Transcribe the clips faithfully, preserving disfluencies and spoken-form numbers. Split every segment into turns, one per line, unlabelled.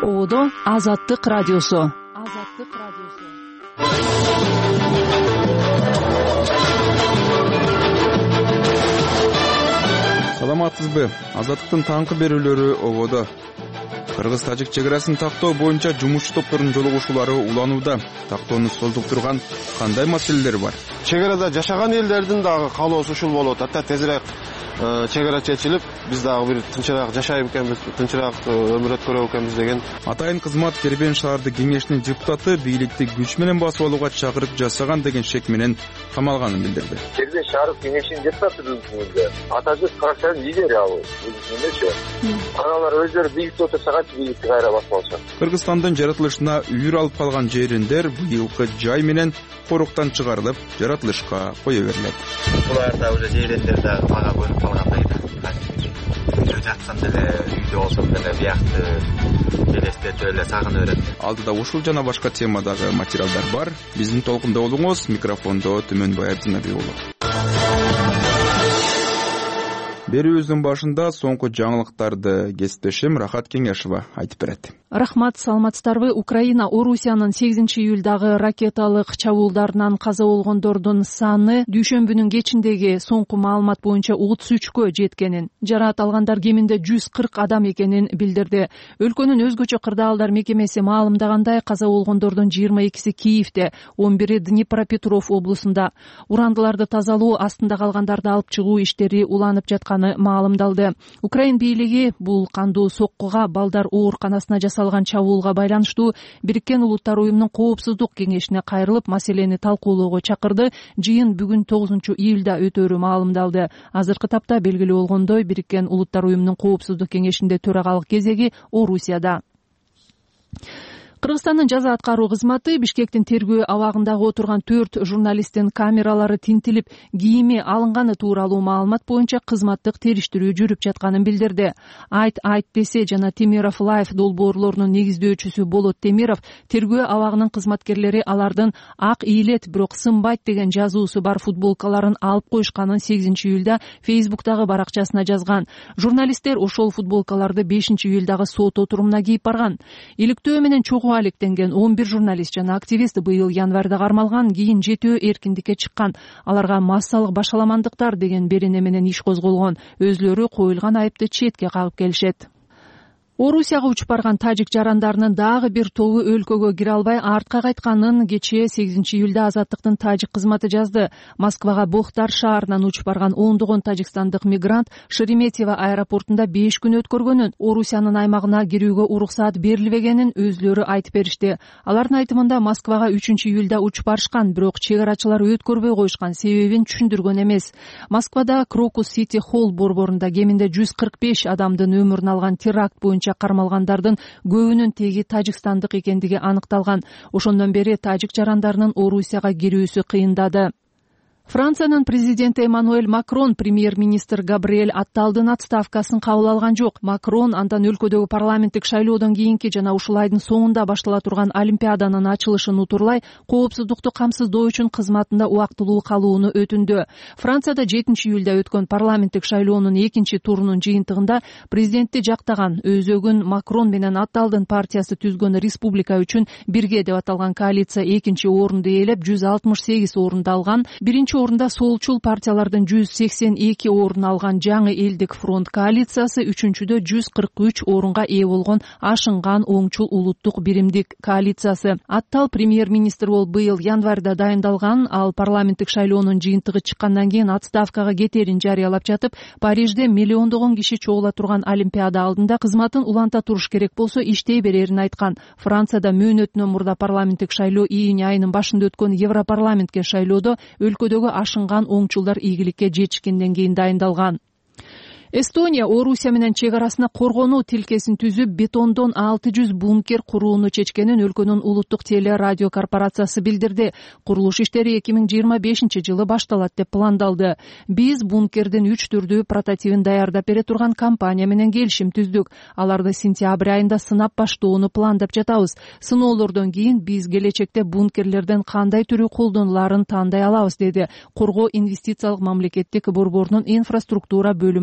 Ободо Азаттык радиосу. Азаттык радиосу.
Саламатсызбы? Азаттыктын таңкы берүүлөрү Ободо. Кыргыз-тажик чек арасын тактоо боюнча жумушчу топтордун жолугушуулары уланууда. Тактоону созулуп турган кандай маселелер бар?
Чек арада жашаган элдердин дагы каалоосу ушул болуп атат. Тезирээк чек ара чечилип, биз дагы бир тынчыраак жашайбы экенбиз, тынчыраак өмүр өткөрөбү экенбиз деген.
Атайын кызмат Кербен шаардык кеңешинин депутаты бийликти күч менен басып алууга чакырып жасаган деген шек менен камалганын билдирди.
Кербен шаардык кеңешинин депутаты бүгүнкү атажык фракциянын лидери ал эмнечи. Аналар өздөрү бийликте отурсаган бийликти кайра басып алышат.
Кыргызстандын жаратылышына үйүр алып калган жериндер быйылкы жай менен коруктан чыгарылып, жаратылышка кое берилет.
Буларда уже жериндер да мага бөлүп калгандай да. Үйдө жатсам деле, үйдө болсом деле биякты элестетип эле сагына берет.
Алдыда ушул жана башка темадагы материалдар бар. Биздин толкунда болуңуз. Микрофондо Түмөнбай Абдинаби уулу. Берүүбүздүн башында соңку жаңылыктарды кесиптешим Рахат Кеңешова айтып берет.
Рахмат, саламатсыздарбы? Украина Орусиянын сегизинчи июлдагы ракеталык чабуулдарынан каза болгондордун саны дүйшөмбүнүн кечиндеги соңку маалымат боюнча отуз үчкө жеткенин, жараат алгандар кеминде жүз кырк адам экенин билдирди. Өлкөнүн өзгөчө кырдаалдар мекемеси маалымдагандай, каза болгондордун жыйырма экиси Киевде, он бири Днепропетров облусунда. Урандыларды тазалоо, астында калгандарды алып чыгуу иштери уланып жатканы маалымдалды. Украин бийлиги бул кандуу соккуга балдар ооруканасына жасалган чабуулга байланыштуу Бириккен Улуттар уюмунун коопсуздук кеңешине кайрылып, маселени талкуулоого чакырды. Жыйын бүгүн тогузунчу июлда өтөрү маалымдалды. Азыркы тапта белгилүү болгондой, Бириккен Улуттар уюмунун коопсуздук кеңешинде төрагалык кезеги Орусияда. Кыргызстандын жаза аткаруу кызматы Бишкектин тергөө абагындагы отурган төрт журналисттин камералары тинтилип, кийими алынганы тууралуу маалымат боюнча кызматтык териштирүү жүрүп жатканын билдирди. Айт айт десе жана Темиров Лайф долбоорлорунун негиздөөчүсү Болот Темиров тергөө абагынын кызматкерлери алардын ак ийилет, бирок сынбайт деген жазуусу бар футболкаларын алып коюшканын сегизинчи июлда Фейсбуктагы баракчасына жазган. Журналисттер ошол футболкаларды бешинчи июлдагы сот отурумуна кийип барган. Иликтөө менен чогуу алектенген он бир журналист жана активист быйыл январда кармалган, кийин жетөө эркиндикке чыккан. Аларга массалык башаламандыктар деген берене менен иш козголгон. Өзлөрү коюлган айыпты четке кагып келишет. Орусияга учуп барган тажик жарандарынын дагы бир тобу өлкөгө кире албай артка кайтканын кечээ сегизинчи июлда Азаттыктын тажик кызматы жазды. Москвага Бохтар шаарынан учуп барган ондогон тажикстандык мигрант Шереметьево аэропортунда беш күн өткөргөнүн, Орусиянын аймагына кирүүгө уруксаат берилбегенин өзлөрү айтып беришти. Алардын айтымында Москвага үчүнчү июлда учуп барышкан, бирок чек арачылар өткөрбөй койушкан, себебин түшүндүргөн эмес. Москвада Крокус Сити Холл борборунда кеминде жүз кырк беш адамдын өмүрүн алган теракт боюнча кармалгандардын көбүнүн теги тажикстандык экендиги аныкталган. Ошондон бери тажик жарандарынын Орусияга кирүүсү кыйындады. Франциянын президенти Эммануэль Макрон премьер-министр Габриэль Атталдын отставкасын кабыл алган жок. Макрон андан өлкөдөгү парламенттик шайлоодон кийинки жана ушул айдын соңунда баштала турган Олимпиаданын ачылышын утурлай, коопсуздукту камсыздоо үчүн кызматында убактылуу калууну өтүндү. Францияда жетинчи июлда өткөн парламенттик шайлоонун экинчи турунун жыйынтыгында президентти жактаган, өзөгүн Макрон менен Атталдын партиясы түзгөн Республика үчүн бирге деп аталган коалиция экинчи орунду ээлеп жүз алтымыш сегиз орунду алган. Биринчи орунда солчул партиялардын жүз сексен эки орун алган Жаңы элдик фронт коалициясы, үчүнчүдө жүз кырк үч орунга ээ болгон Ашынган оңчул улуттук биримдик коалициясы. Аттал премьер-министр болуп быйыл январда дайындалган. Ал парламенттик шайлоонун жыйынтыгы чыккандан кийин отставкага кетерин жарыялап жатып, Парижде миллиондогон киши чогула турган Олимпиада алдында кызматын уланта туруш керек болсо иштей берерин айткан. Францияда мөөнөтүнөн мурда парламенттик шайлоо июнь айынын башында өткөн Европарламентке шайлоодо өлкөдөгү ашынган оңчулдар ийгиликке жетишкенден кийин дайындалган. Эстония Орусия менен чек арасына коргонуу тилкесин түзүп, бетондон алты жүз бункер курууну чечкенин өлкөнүн улуттук теле радио корпорациясы билдирди. Курулуш иштери эки миң жыйырма бешинчи жылы башталат деп пландалды. Биз бункердин үч түрдүү прототипин даярдап бере турган компания менен келишим түздүк. Аларды сентябрь айында сынап баштоону пландап жатабыз. Сыноолордон кийин биз келечекте бункерлерден кандай түрү колдонуларын тандай алабыз, деди Коргоо инвестициялык мамлекеттик борборунун инфраструктура бөлүмүнүн башчысы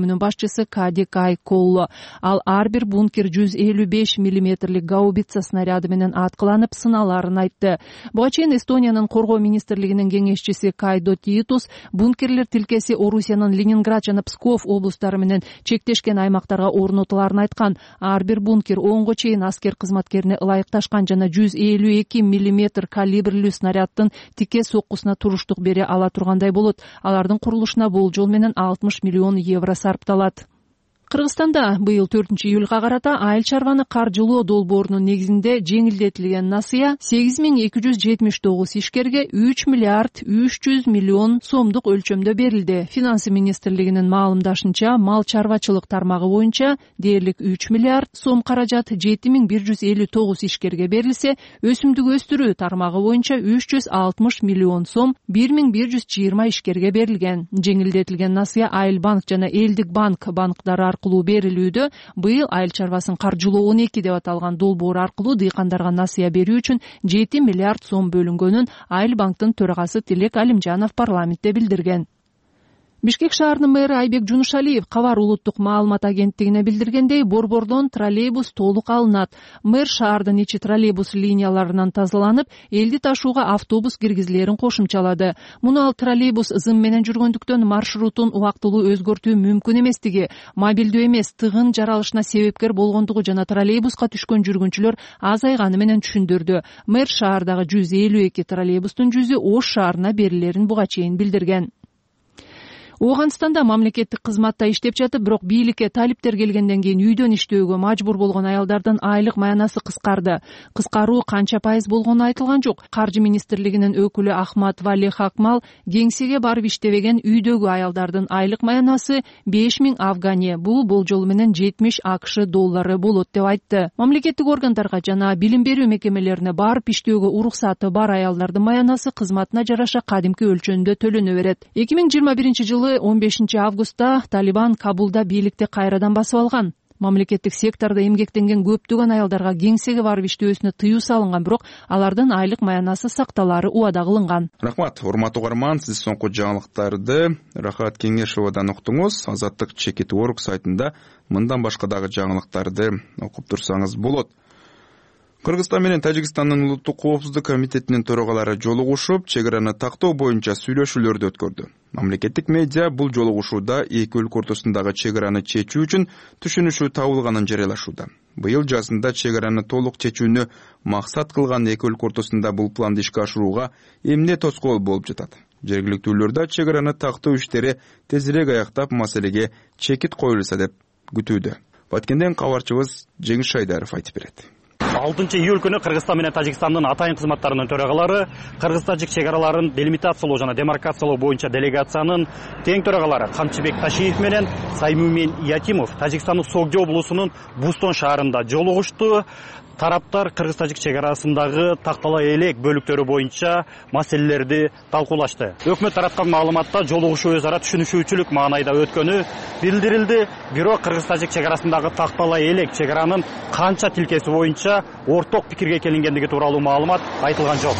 башчысы Кадик Айколло. Ал ар бир бункер жүз элүү беш миллиметрлик гаубица снаряды менен аткыланып сыналарын айтты. Буга чейин Эстониянын коргоо министрлигинин кеңешчиси Кайдо Титус бункерлер тилкеси Орусиянын Ленинград жана Псков облустары менен чектешкен аймактарга орнотуларын айткан. Ар бир бункер онго чейин аскер кызматкерине ылайыкташкан жана жүз элүү эки миллиметр калибрлүү снаряддын тике соккусуна туруштук бере ала тургандай болот. Алардын курулушуна болжол менен алтымыш миллион евро сарпталат. Кыргызстанда быйыл төртүнчү июлга карата айыл чарбаны каржылоо долбоорунун негизинде жеңилдетилген насыя сегиз миң эки жүз жетимиш тогуз ишкерге үч миллиард үч жүз миллион сомдук өлчөмдө берилди. Финансы министрлигинин маалымдашынча, мал чарбачылык тармагы боюнча дээрлик үч миллиард сом каражат жети миң бир жүз элүү тогуз ишкерге берилсе, өсүмдүк өстүрүү тармагы боюнча үч жүз алтымыш миллион сом бир миң бир жүз жыйырма ишкерге берилген. Жеңилдетилген насыя Айыл банк жана Элдик банк банктары аркылуу берилүүдө. Быйыл айыл чарбасын каржылоо он эки деп аталган долбоор аркылуу дыйкандарга насыя берүү үчүн жети миллиард сом бөлүнгөнүн Айыл банктын төрагасы Тилек Алимжанов парламентте билдирген. Бишкек шаарынын мэрі Айбек Жунушалиев Кабар улуттук маалымат агенттигине билдиргендей, борбордон троллейбус толук алынат. Мэр шаардын ичи троллейбус линияларынан тазаланып, элди ташууга автобус киргизилерин кошумчалады. Муну ал троллейбус зым менен жүргөндүктөн маршрутун убактылуу өзгөртүү мүмкүн эместиги, мобилдүү эмес тыгын жаралышына себепкер болгондугу жана троллейбуска түшкөн жүргүнчүлөр азайганы менен түшүндүрдү. Мэр шаардагы жүз элүү эки троллейбустун жүзү Ош шаарына берилерин буга чейин билдирген. Ооганстанда мамлекеттик кызматта иштеп жатып, бирок бийликке талиптер келгенден кийин үйдөн иштөөгө мажбур болгон аялдардын айлык маянасы кыскарды. Кыскаруу канча пайыз болгону айтылган жок. Каржы министрлигинин өкүлү Ахмат Вали Хакмал кеңсеге барып иштебеген үйдөгү аялдардын айлык маянасы беш миң афгане, бул болжол менен жетимиш АКШ доллары болот деп айтты. Мамлекеттик органдарга жана билим берүү мекемелерине барып иштөөгө уруксаты бар аялдардын маянасы кызматына жараша кадимки өлчөмдө төлөнө берет. эки миң жыйырма биринчи жылы он бешинчи августта Талибан Кабулда бийликти кайрадан басып алган. Мамлекеттик сектордо эмгектенген көптөгөн аялдарга кеңсеге барып иштөөсүнө тыюу салынган, бирок алардын айлык маянасы сакталары убада кылынган.
Рахмат, урматтуу угарман, сиз соңку жаңылыктарды Рахат Кеңешовадан уктуңуз. Азаттык чекит орг сайтында мындан башка дагы жаңылыктарды окуп турсаңыз болот. Кыргызстан менен Тажикстандын улуттук коопсуздук комитетинин төрагалары жолугушуп, чек араны тактоо боюнча сүйлөшүүлөрдү өткөрдү. Мамлекеттик медиа бул жолугушууда эки өлкө ортосундагы чек араны чечүү үчүн түшүнүшүү табылганын жарыялашууда. Быйыл жазында чек араны толук чечүүнү максат кылган эки өлкө ортосунда бул планды ишке ашырууга эмне тоскоол болуп жатат? Жергиликтүүлөрдө чек араны тактоо иштери тезирээк аяктап, маселеге чекит коюлса деп күтүүдө. Баткенден кабарчыбыз Жеңиш Шайдаров айтып берет.
алтынчы июль күнү Кыргызстан менен Тажикстандын атайын кызматтарынын төрагалары Кыргыз-Тажик чек араларын делимитациялоо жана демаркациялоо боюнча делегациянын тең төрагалары Камчыбек Ташиев менен Саймумин Ятимов Тажикстандын Согди облусунун Бустон шаарында жолугушту. Тараптар Кыргыз-Тажик чек арасындагы тактала элек бөлүктөрү боюнча маселелерди талкуулашты. Өкмөт тараткан маалыматта жолугушуу өз ара түшүнүшүүчүлүк маанайда өткөнү билдирилди. Бирок Кыргыз-Тажик чек арасындагы тактала элек чек аранын канча тилкеси боюнча орток пикирге келингендиги тууралуу маалымат айтылган жок.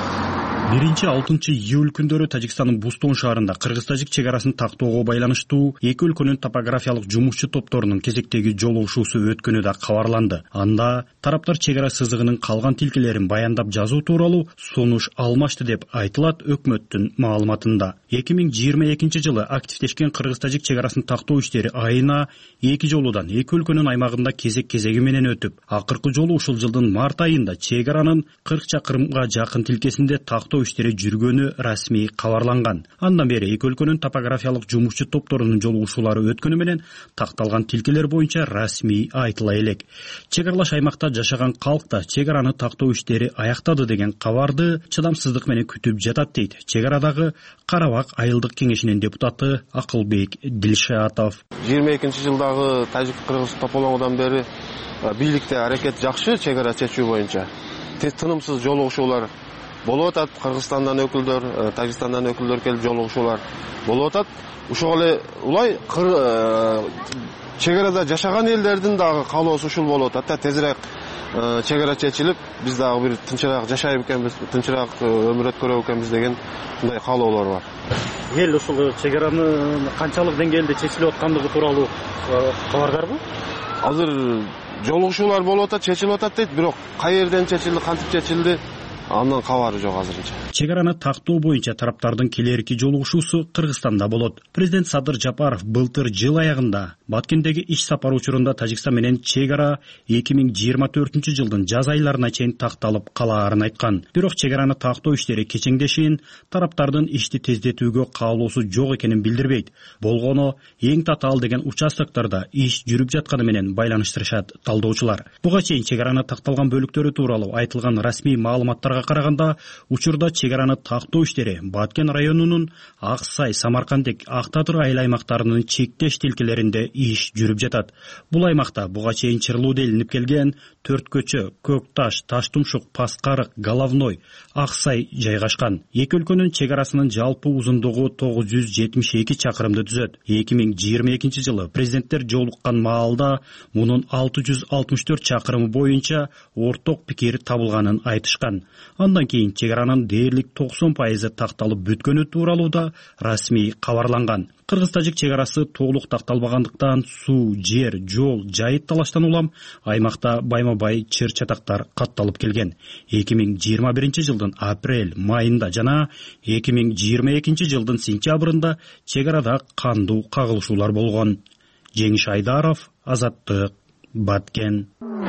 биринчи алтынчы июль күндөрү Тажикстандын Бустон шаарында Кыргыз-Тажик чек арасын тактоого байланыштуу эки өлкөнүн топографиялык жумушчу топторунун кезектеги жолугушуусу өткөнү да кабарланды. Анда тараптар чек ара сызыгынын калган тилкелерин баяндап жазуу тууралуу сунуш алмашты деп айтылат өкмөттүн маалыматында. эки миң жыйырма экинчи жылы активдешкен Кыргыз-Тажик чек арасын тактоо иштери айына эки жолудан эки өлкөнүн аймагында кезек-кезеги менен өтүп, акыркы жолу ушул жылдын март айында чек аранын кырк чакырымга жакын тилкесинде тактоо иштери жүргөнү расмий кабарланган. Андан бери эки өлкөнүн топографиялык жумушчу топторунун жолугушуулары өткөнү менен такталган тилкелер боюнча расмий айтыла элек. Чек аралаш аймакта жашаган калк да чек араны тактоо иштери аяктады деген кабарды чыдамсыздык менен күтүп жатат дейт чек арадагы Карабак айылдык кеңешинин депутаты Акылбек Дилшатов.
жыйырма экинчи жылдагы Тажик-Кыргыз тополоңудан бери бийликте аракет жакшы чек ара чечүү боюнча. Тынымсыз жолугушуулар болуп атат. Кыргызстандан өкүлдөр, Тажикстандан өкүлдөр келип жолугушуулар болуп атат. Ошол эле улай чек арада жашаган элдердин дагы каалоосу ушул болуп атат. Тезирээк чек ара чечилип биз дагы бир тынчыраак жашайбы экенбиз, тынчыраак өмүр өткөрөбү экенбиз деген мындай каалоолор бар.
Эл ушул чек аранын канчалык деңгээлде чечилип аткандыгы тууралуу кабардарбы?
Азыр жолугушуулар болуп атат, чечилип атат дейт, бирок кай жерден чечилди, кантип чечилди, андан кабары жок азырынча.
Чек араны тактоо боюнча тараптардын келерки жолугушуусу Кыргызстанда болот. Президент Садыр Жапаров былтыр жыл аягында Баткендеги иш сапар учурунда Тажикстан менен чек ара эки миң жыйырма төртүнчү жылдын жаз айларына чейин такталып калаарын айткан. Бирок чек араны тактоо иштери кечеңдешин, тараптардын ишти тездетүүгө каалоосу жок экенин билдирбейт. Болгону эң татаал деген участоктордо иш жүрүп жатканы менен байланыштырышат талдоочулар. Буга чейин чек араны такталган бөлүктөрү тууралуу айтылган расмий маалыматтарга караганда, учурда чек араны тактоо иштери Баткен районунун Ак Сай, Самаркандек, Ак Татыр айыл аймактарынын чектеш тилкелеринде иш жүрүп жатат. Бул аймакта буга чейин чырлуу делинип келген Төрт көчө, Көк Таш, Таш Тумшук, Паскарык, Головной, Ак Сай жайгашкан. Эки өлкөнүн чек арасынын жалпы узундугу тогуз жүз жетимиш эки чакырымды түзөт. эки миң жыйырма экинчи жылы президенттер жолуккан маалда мунун алты жүз алтымыш төрт чакырымы боюнча орток пикир табылганын айтышкан. Андан кийин чек аранын дээрлик токсон пайызы такталып бүткөнү тууралуу да расмий кабарланган. Кыргыз-тажик чек арасы толук такталбагандыктан суу, жер, жол, жайыт талаштан улам аймакта байма-бай чыр-чатактар катталып келген. эки миң жыйырма биринчи жылдын апрель, майында жана эки миң жыйырма экинчи жылдын сентябрында чек арада кандуу кагылышуулар болгон. Жеңиш Айдаров, Азаттык, Баткен.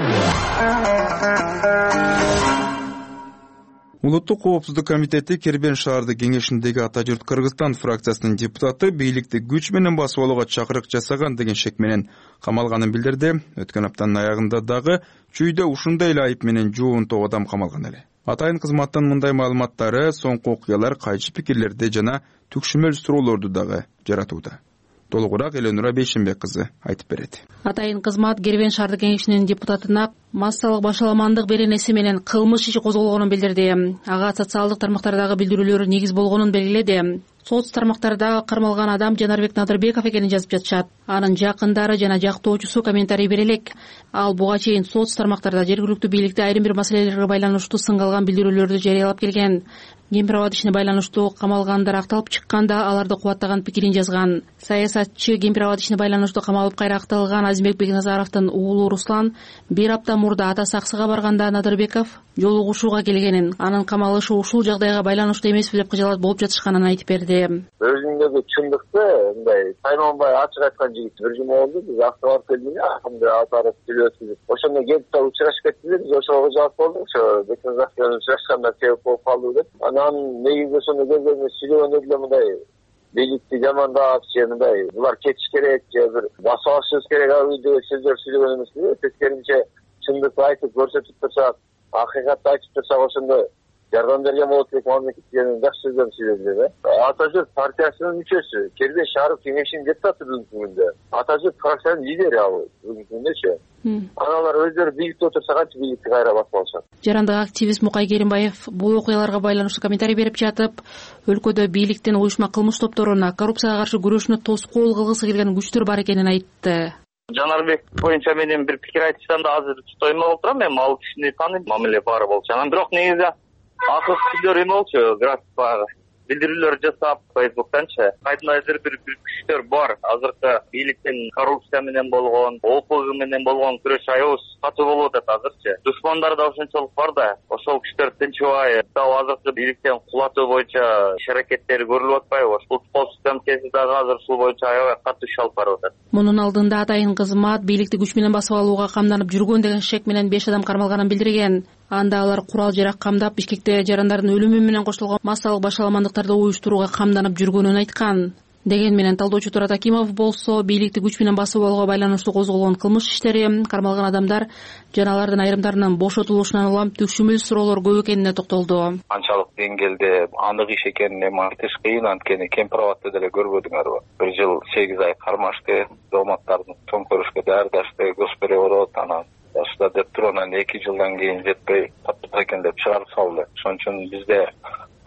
Улуттук коопсуздук комитети Кербен шаарды кеңешиндеги Ата журт Кыргызстан фракциясынын депутаты бийликти күч менен басып алууга чакырык жасаган деген шек менен камалганын билдирди. Өткөн аптанын аягында дагы чүйдө ушундай эле айып менен жуунтоо адам камалган эле. Атайын кызматтын мындай маалыматтары соңку окуялар кайчы пикирлерди жана түкшүмөл суроолорду дагы жаратууда. Толугураак Эленура Бейшенбек кызы айтып берет.
Атайын кызмат Кербен шаарды кеңешинин депутатына массалык башаламандык беренеси менен кылмыш иши козголгонун билдирди. Ага социалдык тармактардагы билдирүүлөр негиз болгонун белгиледи. Соц тармактарда кармалган адам Жанарбек Надырбеков экенин жазып жатышат. Анын жакындары жана жактоочусу комментарий бере элек. Ал буга чейин соц тармактарда жергиликтүү бийликте айрым бир маселелерге байланыштуу сыңгалган билдирүүлөрдү жарыялап келген. Кемпир-абад ишине байланыштуу камалгандар акталып чыкканда аларды кубаттаган пикирин жазган. Саясатчы Кемпир-абад ишине байланыштуу камалып кайра акталган Азимбек Бекназаровдун уулу Руслан бир апта мурда атасы Аксыга барганда Надырбеков жолугушууга келгенин, анын камалышы ушул жагдайга байланыштуу эмеспи деп кыжаалат болуп жатышканын айтып берди.
Өзүндөгү чындыкты мындай тайманбай ачык айткан жигит бир жума болду. Биз Аксыга барып келдик, акырында атары сүйлөп өткүзүп. Ошондо келип учурашып кеттик. Биз ошого жалп болдук. Ошо Бекназаровдун учурашканда себеп болуп калды деп. Анан негизи ошондо келгенде сүйлөгөндө деле мындай бийликти жамандап, же мындай булар кетиш керек, же бир басып алышыбыз керек ау деген сөздөр сүйлөгөн эмес. Тескерисинче чындыкты айтып көрсөтүп турсак, акыйкатты айтып турсак, ошондо жардам берген болот деп мамлекет деген жакшы сөздөрдү сүйлөдү. Ата журт партиясынын мүчөсү, Кербен шаар кеңешинин депутаты бүгүнкү күндө. Ата журт фракциянын лидери ал бүгүнкү күндөчү. Аналар өздөрү бийликте отурса канча бийликти кайра басып алышат.
Жарандык активист Мукай Керимбаев бул окуяларга байланыштуу комментарий берип жатып, өлкөдө бийликтин уюшма кылмыш топторуна карупцияга каршы күрөшүнө тоскоол кылгысы келген күчтөр бар экенин айтты.
Жанарбек боюнча менин бир пикир айтышсан да азыр тоймой болуп турам. Мен ал кишини тааныйм, мамиле баары болчу. Анан бирок негизи акыл күчтөр эме болчу, график багы билдирүүлөр жасап Facebooктанчы кайдандыр бир бир күчтөр бар. Азыркы бийликтин коррупция менен болгон, опг менен болгон күрөш аябыз катуу болуп атат азырчы. Душмандар да ошончолук бар да, ошол күчтөр тынчыбай, дагы азыркы бийликтен кулатуу боюнча иш-аракеттери көрүлүп атпайбы? Ошол коопсуздук комитети дагы азыр ушул боюнча аябай катуу иш алып барып атат.
Мунун алдында атайын кызмат бийликти күч менен басып алууга камданып жүргөн деген шек менен беш адам кармалганын билдирген. Анда алар курал жарак камдап Бишкекте жарандардын өлүмү менен коштолгон массалык башаламандыктарды уюштурууга камданып жүргөнүн айткан. Деген менен талдоочу Турат Акимов болсо бийликти күч менен басып алууга байланыштуу козголгон кылмыш иштери, кармалган адамдар жана алардын айрымдарынын бошотулушунан улам түкшүмүл суроолор көп экенине токтолду.
Канчалык деңгээлде анык иш экенин эми айтыш кыйын, анткени Кемпир-абадты деле көрбөдүңөрбү? Бир жыл сегиз ай кармашты, зооматтардын төңкөрүшкө даярдашты, госпереворот, анан Башта деп туруп анан эки жылдан кийин жетпей таптык экен деп чыгарып салды. Ошон үчүн бизде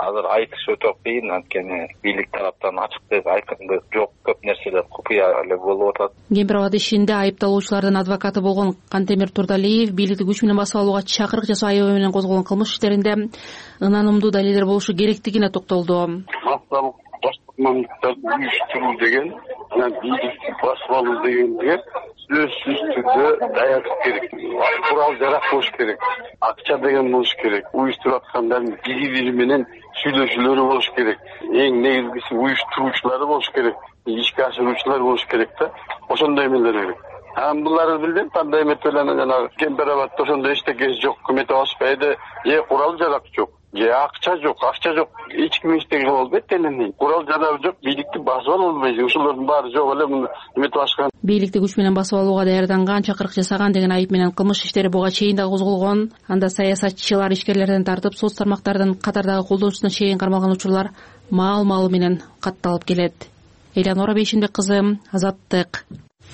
азыр айтыш өтө кыйын, анткени бийлик тараптан ачыктык, айкындык жок, көп нерселер купуя эле болуп атат.
Кемпир-Абад ишинде айыпталуучулардын адвокаты болгон Кантемир Турдалиев бийликти күч менен басып алууга чакырык жасоо айыбы менен козголгон кылмыш иштеринде ынанымдуу далилдер болушу керектигине токтолду.
Массалык башкармалыктарды уюштуруу деген, бийликти басып алуу дегенге сөзсүз түрдө даярдык керек. Курал жарак болуш керек. Акча деген болуш керек. Уюштуруп аткандардын бири-бири менен сүйлөшүүлөрү болуш керек. Эң негизгиси уюштуруучулары болуш керек. Ишке ашыруучулар болуш керек да. Ошондой эмелер керек. Анан буларды билдим, кандай эмет менен жанагы Кемпир-Абадда ошондой эчтекеси жок, өкмөт баспайды, же курал жарак жок, же акча жок, акча жок, эч ким эчтеке кыла албайт эле. Курал жарак жок, бийликти басып ала албайт. Ошолордун баары жок эле муну өкмөт башкан.
Бийликти күч менен басып алууга даярданган, чакырык жасаган деген айып менен кылмыш иштери буга чейин да козголгон. Анда саясатчылар, ишкерлерден тартып, соц тармактардын катардагы колдоочусуна чейин кармалган учурлар маал-маалы менен катталып келет. Элянора Бейшимбек кызы, Азаттык.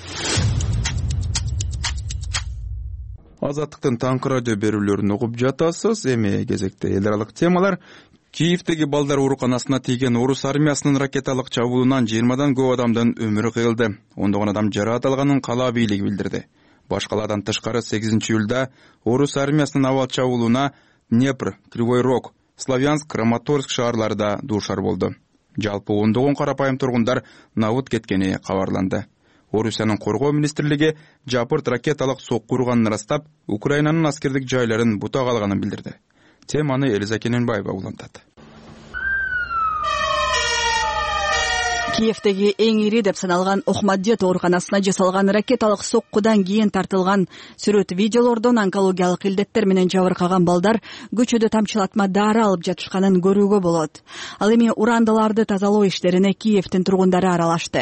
Азаттыктын таңкы радио берүүлөрүн угуп жатасыз. Эми кезекте эл аралык темалар. Киевдеги балдар ооруканасына тийген орус армиясынын ракеталык чабуулунан жыйырмадан көп адамдын өмүрү кыйылды. ондогон адам жараат алганын кала бийлиги билдирди. Башкалардан тышкары сегизинчи июлда орус армиясынын абал чабуулуна Днепр, Кривой Рог, Славянск, Краматорск шаарлары да дуушар болду. Жалпы ондогон карапайым тургундар набыт кеткени кабарланды. Орусиянын коргоо министрлиги жапырт ракеталык сокку урганын ырастап, Украинанын аскердик жайларын бутак алганын билдирди. Теманы Элиза Кененбаева улантат.
Киевдеги эң ири деп саналган Охмаддет ооруканасына жасалган ракеталык соккудан кийин тартылган сүрөт видеолордон онкологиялык илдеттер менен жабыркаган балдар көчөдө тамчылатма дары алып жатышканын көрүүгө болот. Ал эми урандыларды тазалоо иштерине Киевдин тургундары аралашты.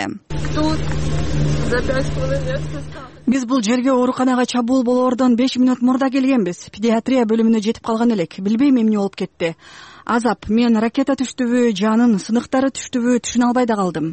Биз бул жерге ооруканага чабуул болоордон беш мүнөт мурда келгенбиз. Педиатрия бөлүмүнө жетип калган элек. Билбейм эмне болуп кетти. Азап, мен ракета түштүбү, жанын сыныктары түштүбү түшүнө албай да калдым.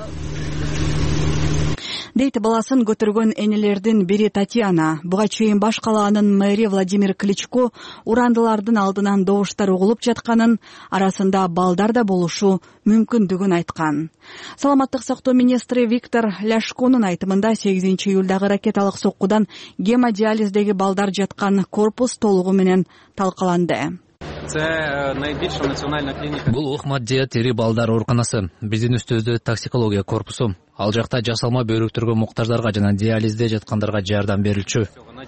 Дейт баласын көтөргөн энелердин бири Татьяна. Буга чейин баш калаанын мэри Владимир Кличко урандылардын алдынан добуштар угулуп жатканын, арасында балдар да болушу мүмкүндүгүн айткан. Саламаттык сактоо министри Виктор Ляшконун айтымында сегизинчи июлдагы ракеталык соккудан гемодиализдеги балдар жаткан корпус толугу менен талкаланды.
Бул Охмаддет тери балдар ооруканасы. Биздин үстүбүздө токсикология корпусу. Ал жакта жасалма бөйрөктөргө муктаждарга жана диализде жаткандарга жардам берилчү.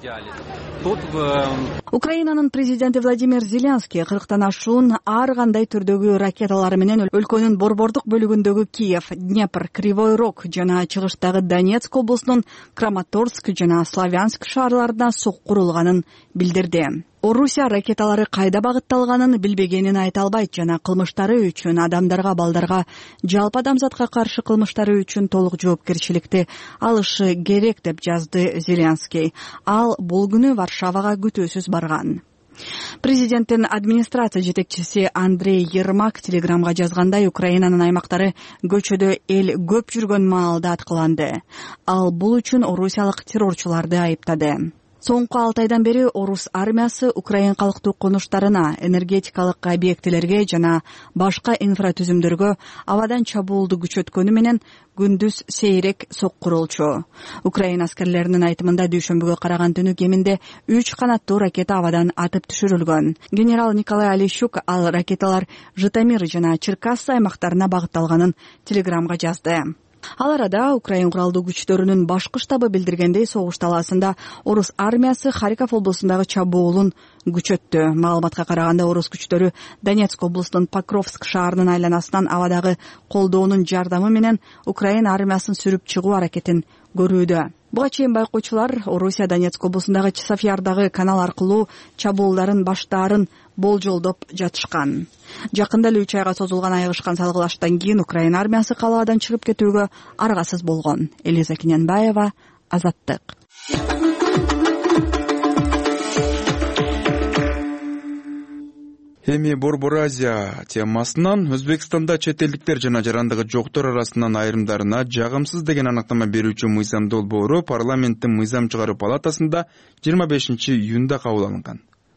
Украинанын президенти Владимир Зеленский кырктан ашуун ар кандай түрдөгү ракеталар менен өлкөнүн борбордук бөлүгүндөгү Киев, Днепр, Кривой Рог жана чыгыштагы Донецк облусунун Краматорск жана Славянск шаарларына сокку урулганын билдирди. Орусия ракеталары кайда багытталганын билбегенин айта албайт жана кылмыштары үчүн адамдарга, балдарга, жалпы адамзатка каршы кылмыштары үчүн толук жоопкерчиликти алышы керек деп жазды Зеленский. Ал бул күнү Варшавага күтүүсүз барган. Президенттин администрация жетекчиси Андрей Ермак телеграмга жазгандай, Украинанын аймактары көчөдө эл көп жүргөн маалда аткыланды. Ал бул үчүн орусиялык террорчуларды айыптады. Соңку алты айдан бери орус армиясы Украин калктуу конуштарына, энергетикалык объектилерге жана башка инфратүзүмдөргө абадан чабуулду күчөткөнү менен күндүз сейрек соккурулчу. Украин аскерлеринин айтымында дүйшөмбүгө караган түнү кеминде үч канаттуу ракета абадан атып түшүрүлгөн. Генерал Николай Алищук ал ракеталар Житомир жана Черкассы аймактарына багытталганын телеграмга жазды. Ал арада Украин куралдуу күчтөрүнүн башкы штабы билдиргендей, согуш талаасында орус армиясы Харьков облусундагы чабуулун күчөттү. Маалыматка караганда орус күчтөрү Донецк облусунун Покровск шаарынын айланасынан абадагы колдоонун жардамы менен Украин армиясын сүрүп чыгуу аракетин көрүүдө. Буга чейин байкоочулар Орусия Донецк облусундагы Часофьярдагы канал аркылуу чабуулдарын баштаарын болжолдоп жатышкан. Жакында эле үч айга созулган айыгышкан салгылаштан кийин Украин армиясы калаадан чыгып кетүүгө аргасыз болгон. Элиза Кененбаева, Азаттык.
Эми Борбор Азия темасынан Өзбекстанда чет элдиктер жана жарандыгы жоктор арасынан айрымдарына жагымсыз деген аныктама берүүчү мыйзам долбоору парламенттин мыйзам чыгаруу палатасында жыйырма бешинчи июнда кабыл алынган.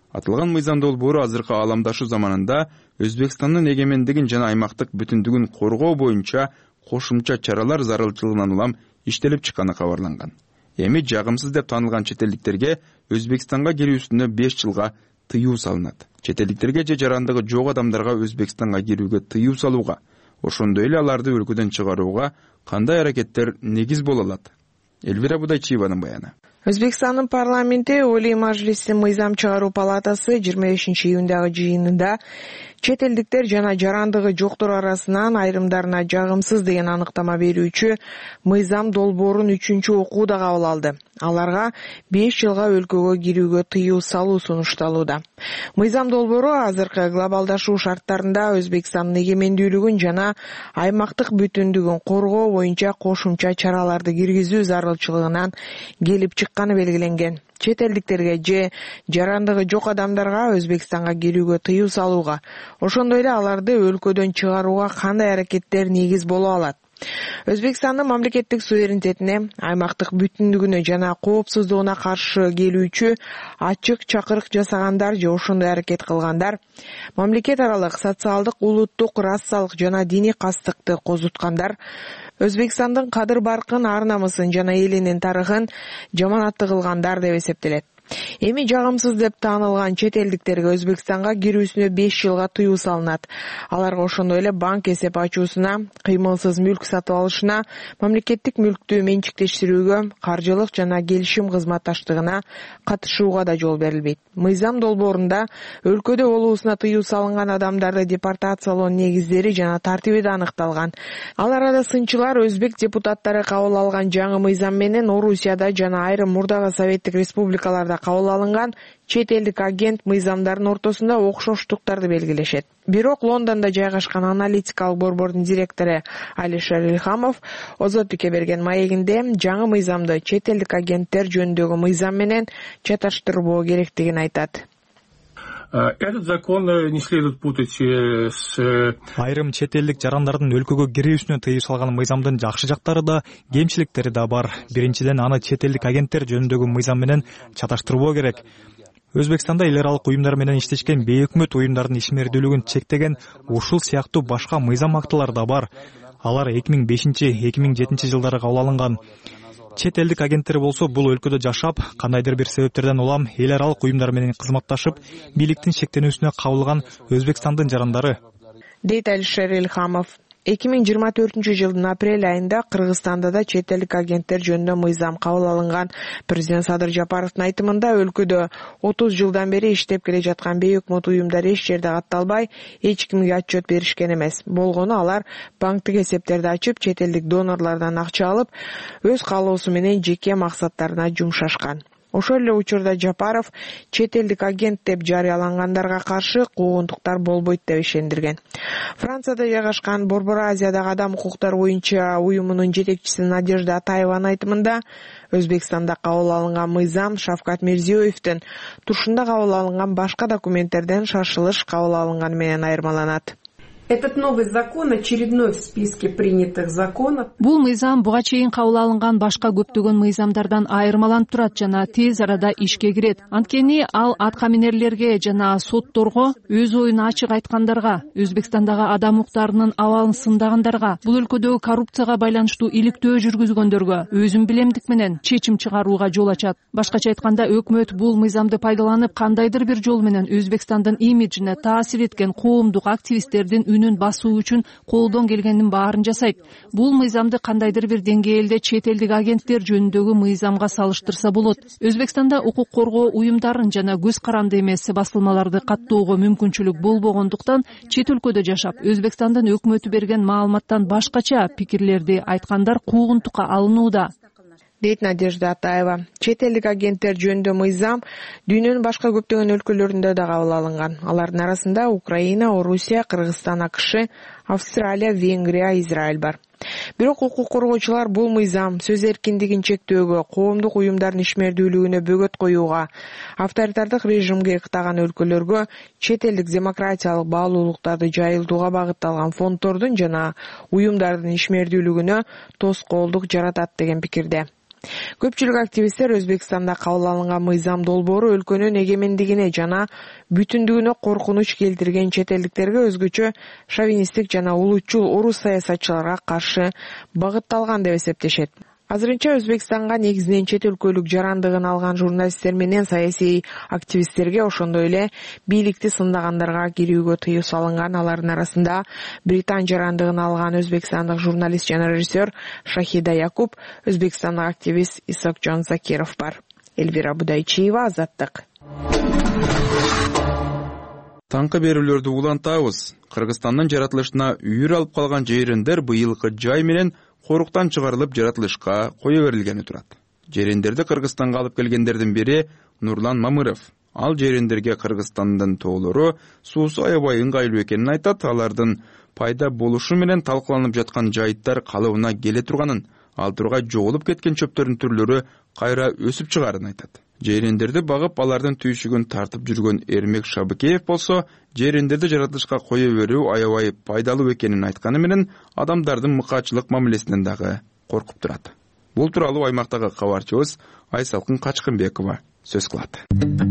Атылган мыйзам долбоору азыркы ааламдашуу заманында Өзбекстандын эгемендигин жана аймактык бүтүндүгүн коргоо боюнча кошумча чаралар зарылчылыгынан улам иштелип чыкканы кабарланган. Эми жагымсыз деп таанылган чет элдиктерге Өзбекстанга кирүүсүнө беш жылга тыюу салынат. Чет элдиктерге же жарандыгы жок адамдарга Өзбекстанга кирүүгө тыюу салууга, ошондой эле аларды өлкөдөн чыгарууга кандай аракеттер негиз боло алат? Элвира Будайчиеванын баяны.
Өзбекстандын парламенти Олий Мажлистин мыйзам чыгаруу палатасы жыйырма бешинчи июндагы жыйынында чет элдиктер жана жарандыгы жоктор арасынан айрымдарына жагымсыз деген аныктама берүүчү мыйзам долбоорун үчүнчү окууда кабыл алды. Аларга беш жылга өлкөгө кирүүгө тыюу салуу сунушталууда. Мыйзам долбоору азыркы глобалдашуу шарттарында Өзбекстандын эгемендүүлүгүн жана аймактык бүтүндүгүн коргоо боюнча кошумча чараларды киргизүү зарылчылыгынан келип чыкканы белгиленген. Чет элдиктерге же жарандыгы жок адамдарга Өзбекстанга кирүүгө тыюу салууга, ошондой эле аларды өлкөдөн чыгарууга кандай аракеттер негиз боло алат? Өзбекстандын мамлекеттик суверенитетине, аймактык бүтүндүгүнө жана коопсуздугуна каршы келүүчү ачык чакырык жасагандар же ошондой аракет кылгандар, мамлекет аралык социалдык, улуттук, расалык жана диний кастыкты козуткандар, Өзбекстандын кадыр-баркын, ар-намысын жана элинин тарыхын жаманатты кылгандар деп эсептелет. Эми жагымсыз деп таанылган чет элдиктерге Өзбекстанга кирүүсүнө беш жылга тыюу салынат. Аларга ошондой эле банк эсеп ачуусуна, кыймылсыз мүлк сатып алышына, мамлекеттик мүлктү менчиктештирүүгө, каржылык жана келишим кызматташтыгына катышууга да жол берилбейт. Мыйзам долбоорунда өлкөдө болуусуна тыюу салынган адамдарды депортациялоо негиздери жана тартиби да аныкталган. Ал арада сынчылар өзбек депутаттары кабыл алган жаңы мыйзам менен Орусияда жана айрым мурдагы советтик республикаларда кабыл алынган чет элдик агент мыйзамдардын ортосунда окшоштуктарды белгилешет. Бирок Лондондо жайгашкан аналитикалык борбордун директору Алишер Илхамов Озодтукке берген маегинде жаңы мыйзамды чет элдик агенттер жөнүндөгү мыйзам менен чаташтырбоо керектигин айтат.
Этот закон не следует путать с...
Айрым чет элдик жарандардын өлкөгө кирүүсүнө тыюу салган мыйзамдын жакшы жактары да, кемчиликтери да бар. Биринчиден, аны чет элдик агенттер жөнүндөгү мыйзам менен чаташтырбоо керек. Өзбекстанда эл аралык уюмдар менен иштешкен бейөкмөт уюмдардын ишмердүүлүгүн чектеген ушул сыяктуу башка мыйзам актылар да бар. Алар эки миң бешинчи — эки миң жетинчи жылдары кабыл алынган. Чет элдик агенттер болсо бул өлкөдө жашап, кандайдыр бир себептерден улам эл аралык уюмдар менен кызматташып, бийликтин шектенүүсүнө кабылган Өзбекстандын жарандары.
Дейт Алишер Илхамов. эки миң жыйырма төртүнчү жылдын апрель айында Кыргызстанда да чет элдик агенттер жөнүндө мыйзам кабыл алынган. Президент Садыр Жапаровдун айтымында өлкөдө отуз жылдан бери иштеп келе жаткан бейөкмөт уюмдар эч жерде катталбай, эч кимге отчет беришкен эмес. Болгону алар банктык эсептерди ачып, чет элдик донорлордон акча алып, өз каалоосу менен жеке максаттарына жумшашкан. Ошол эле учурда Жапаров чет элдик агент деп жарыялангандарга каршы куугунтуктар болбойт деп ишендирген. Францияда жайгашкан Борбор Азиядагы адам укуктары боюнча уюмунун жетекчиси Надежда Атаеванын айтымында, Өзбекстанда кабыл алынган мыйзам Шавкат Мирзиёевдин туршунда кабыл алынган башка документтерден шашылыш кабыл алынганы менен айырмаланат.
Этот новый закон очередной в списке принятых законов.
Бул мыйзам буга чейин кабыл алынган башка көптөгөн мыйзамдардан айырмаланып турат жана тез арада ишке кирет. Анткени ал аткаминерлерге жана сотторго өз оюн ачык айткандарга, Өзбекстандагы адам укуктарынын абалын сындагандарга, бул өлкөдөгү коррупцияга байланыштуу иликтөө жүргүзгөндөргө өзүн билемдик менен чечим чыгарууга жол ачат. Башкача айтканда, өкмөт бул мыйзамды пайдаланып кандайдыр бир жол менен Өзбекстандын имиджине таасир эткен коомдук активисттердин үнүн басуу үчүн колдон келгенин баарын жасайт. Бул мыйзамды кандайдыр бир деңгээлде чет элдик агенттер жөнүндөгү мыйзамга салыштырса болот. Өзбекстанда укук коргоо уюмдарын жана көз каранды эмес басылмаларды каттоого мүмкүнчүлүк болбогондуктан чет өлкөдө жашап, Өзбекстандын өкмөтү берген маалыматтан башкача пикирлерди айткандар куугунтукка алынууда.
Дейт Надежда Атаева. Чет элдик агенттер жөнүндө мыйзам дүйнөнүн башка көптөгөн өлкөлөрүндө да кабыл алынган. Алардын арасында Украина, Орусия, Кыргызстан, АКШ, Австралия, Венгрия, Израиль бар. Бирок укук коргоочулар бул мыйзам сөз эркиндигин чектөөгө, коомдук уюмдардын ишмердүүлүгүнө бөгөт коюуга, авторитардык режимге ыктаган өлкөлөргө чет элдик демократиялык баалуулуктарды жайылтууга багытталган фонддордун жана уюмдардын ишмердүүлүгүнө тоскоолдук жаратат деген пикирде. Көпчүлүк активисттер Өзбекстанда кабыл алынган мыйзам долбоору өлкөнүн эгемендигине жана бүтүндүгүнө коркунуч келтирген чет элдиктерге өзгөчө шовинисттик жана улутчул орус саясатчыларга каршы багытталган деп эсептешет. Азырынча Өзбекстанга негизинен чет өлкөлүк жарандыгын алган журналисттер менен саясий активисттерге, ошондой эле бийликти сындагандарга кирүүгө тыюу салынган. Алардын арасында Британ жарандыгын алган өзбекстандык журналист жана режиссер Шахида Якуб, өзбекстандык активист Исокжон Закиров бар. Элвира Будайчиева, Азаттык.
Таңкы берүүлөрдү улантабыз. Кыргызстандын жаратылышына үйүр алып калган жерендер быйылкы жай менен коруктан чыгарылып жаратылышка кое берилгени турат. Жерендерди Кыргызстанга алып келгендердин бири Нурлан Мамыров. Ал жерендерге Кыргызстандын тоолору суусу аябай ыңгайлуу экенин айтат. Алардын пайда болушу менен талкууланып жаткан жайыттар калыбына келе турганын, ал тургай жоголуп кеткен чөптөрдүн түрлөрү кайра өсүп чыгаарын айтат. Жерендерди багып, алардын түйшүгүн тартып жүргөн Эрмек Шабыкеев болсо, жерендерди жаратылышка кое берүү аябай пайдалуу экенин айтканы менен адамдардын мыкаачылык мамилесинен дагы коркуп турат. Бул тууралуу аймактагы кабарчыбыз Айсалкын Качкынбекова сөз кылат.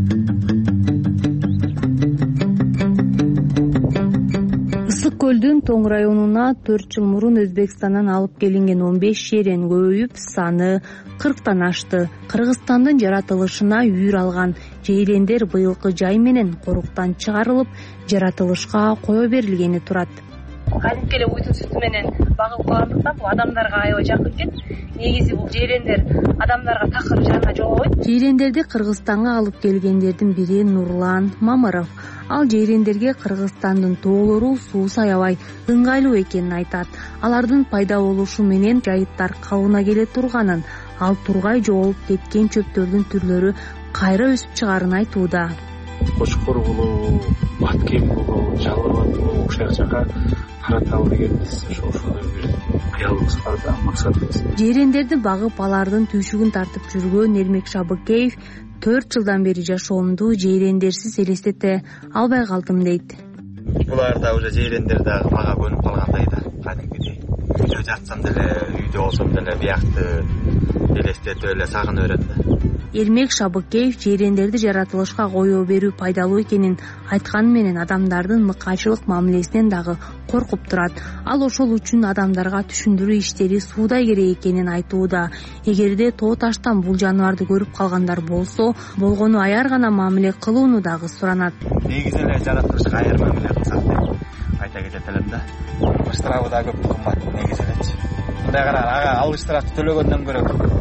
Ысык көлдүн Тоң районуна төрт жыл мурун Өзбекстандан алып келинген он беш жерен көбөйүп, саны кырктан ашты. Кыргызстандын жаратылышына үйүр алган жерендер быйылкы жай менен коруктан чыгарылып, жаратылышка кое берилгени турат.
Кадимки эле уйдун сүтү менен багып калгандыктан бул адамдарга аябай жакын экен. Негизи бул жерендер адамдарга такыр жана жолобойт.
Жерендерди Кыргызстанга алып келгендердин бири Нурлан Мамыров. Ал жерендерге Кыргызстандын тоолору суусу аябай ыңгайлуу экенин айтат. Алардын пайда болушу менен жайыттар калыбына келе турганын, ал тургай жоголуп кеткен чөптөрдүн түрлөрү кайра өсүп чыгаарын айтууда.
Кочкор болобу, баткем болобу, жалбырак болобу, ошол жака тараталы дегенбиз. Ошондой бир кыялыбыз бар да, максатыбыз.
Жерендерди багып, алардын түйшүгүн тартып жүргөн Эрмек Шабыкеев төрт жылдан бери жашоомду жерендерсиз элестете албай калдым дейт.
Буларда уже жерендер дагы мага көнүп калгандай да, кадимкидей. Үйдө жатсам деле, үйдө болсом деле биякты элестетип эле сагына берем да.
Эрмек Шабыкеев жерендерди жаратылышка кое берүү пайдалуу экенин айтканы менен адамдардын мыкаачылык мамилесинен дагы коркуп турат. Ал ошол үчүн адамдарга түшүндүрүү иштери суудай керек экенин айтууда. Эгерде тоо таштан бул жаныбарды көрүп калгандар болсо, болгону аяр гана мамиле кылууну дагы суранат.
Негизи эле жаратылышка аяр мамиле кылсак деп айта кетет элем да. Штрафы да көп кымбат негизи элечи. Мындай кара, ага ал штрафты төлөгөндөн көрө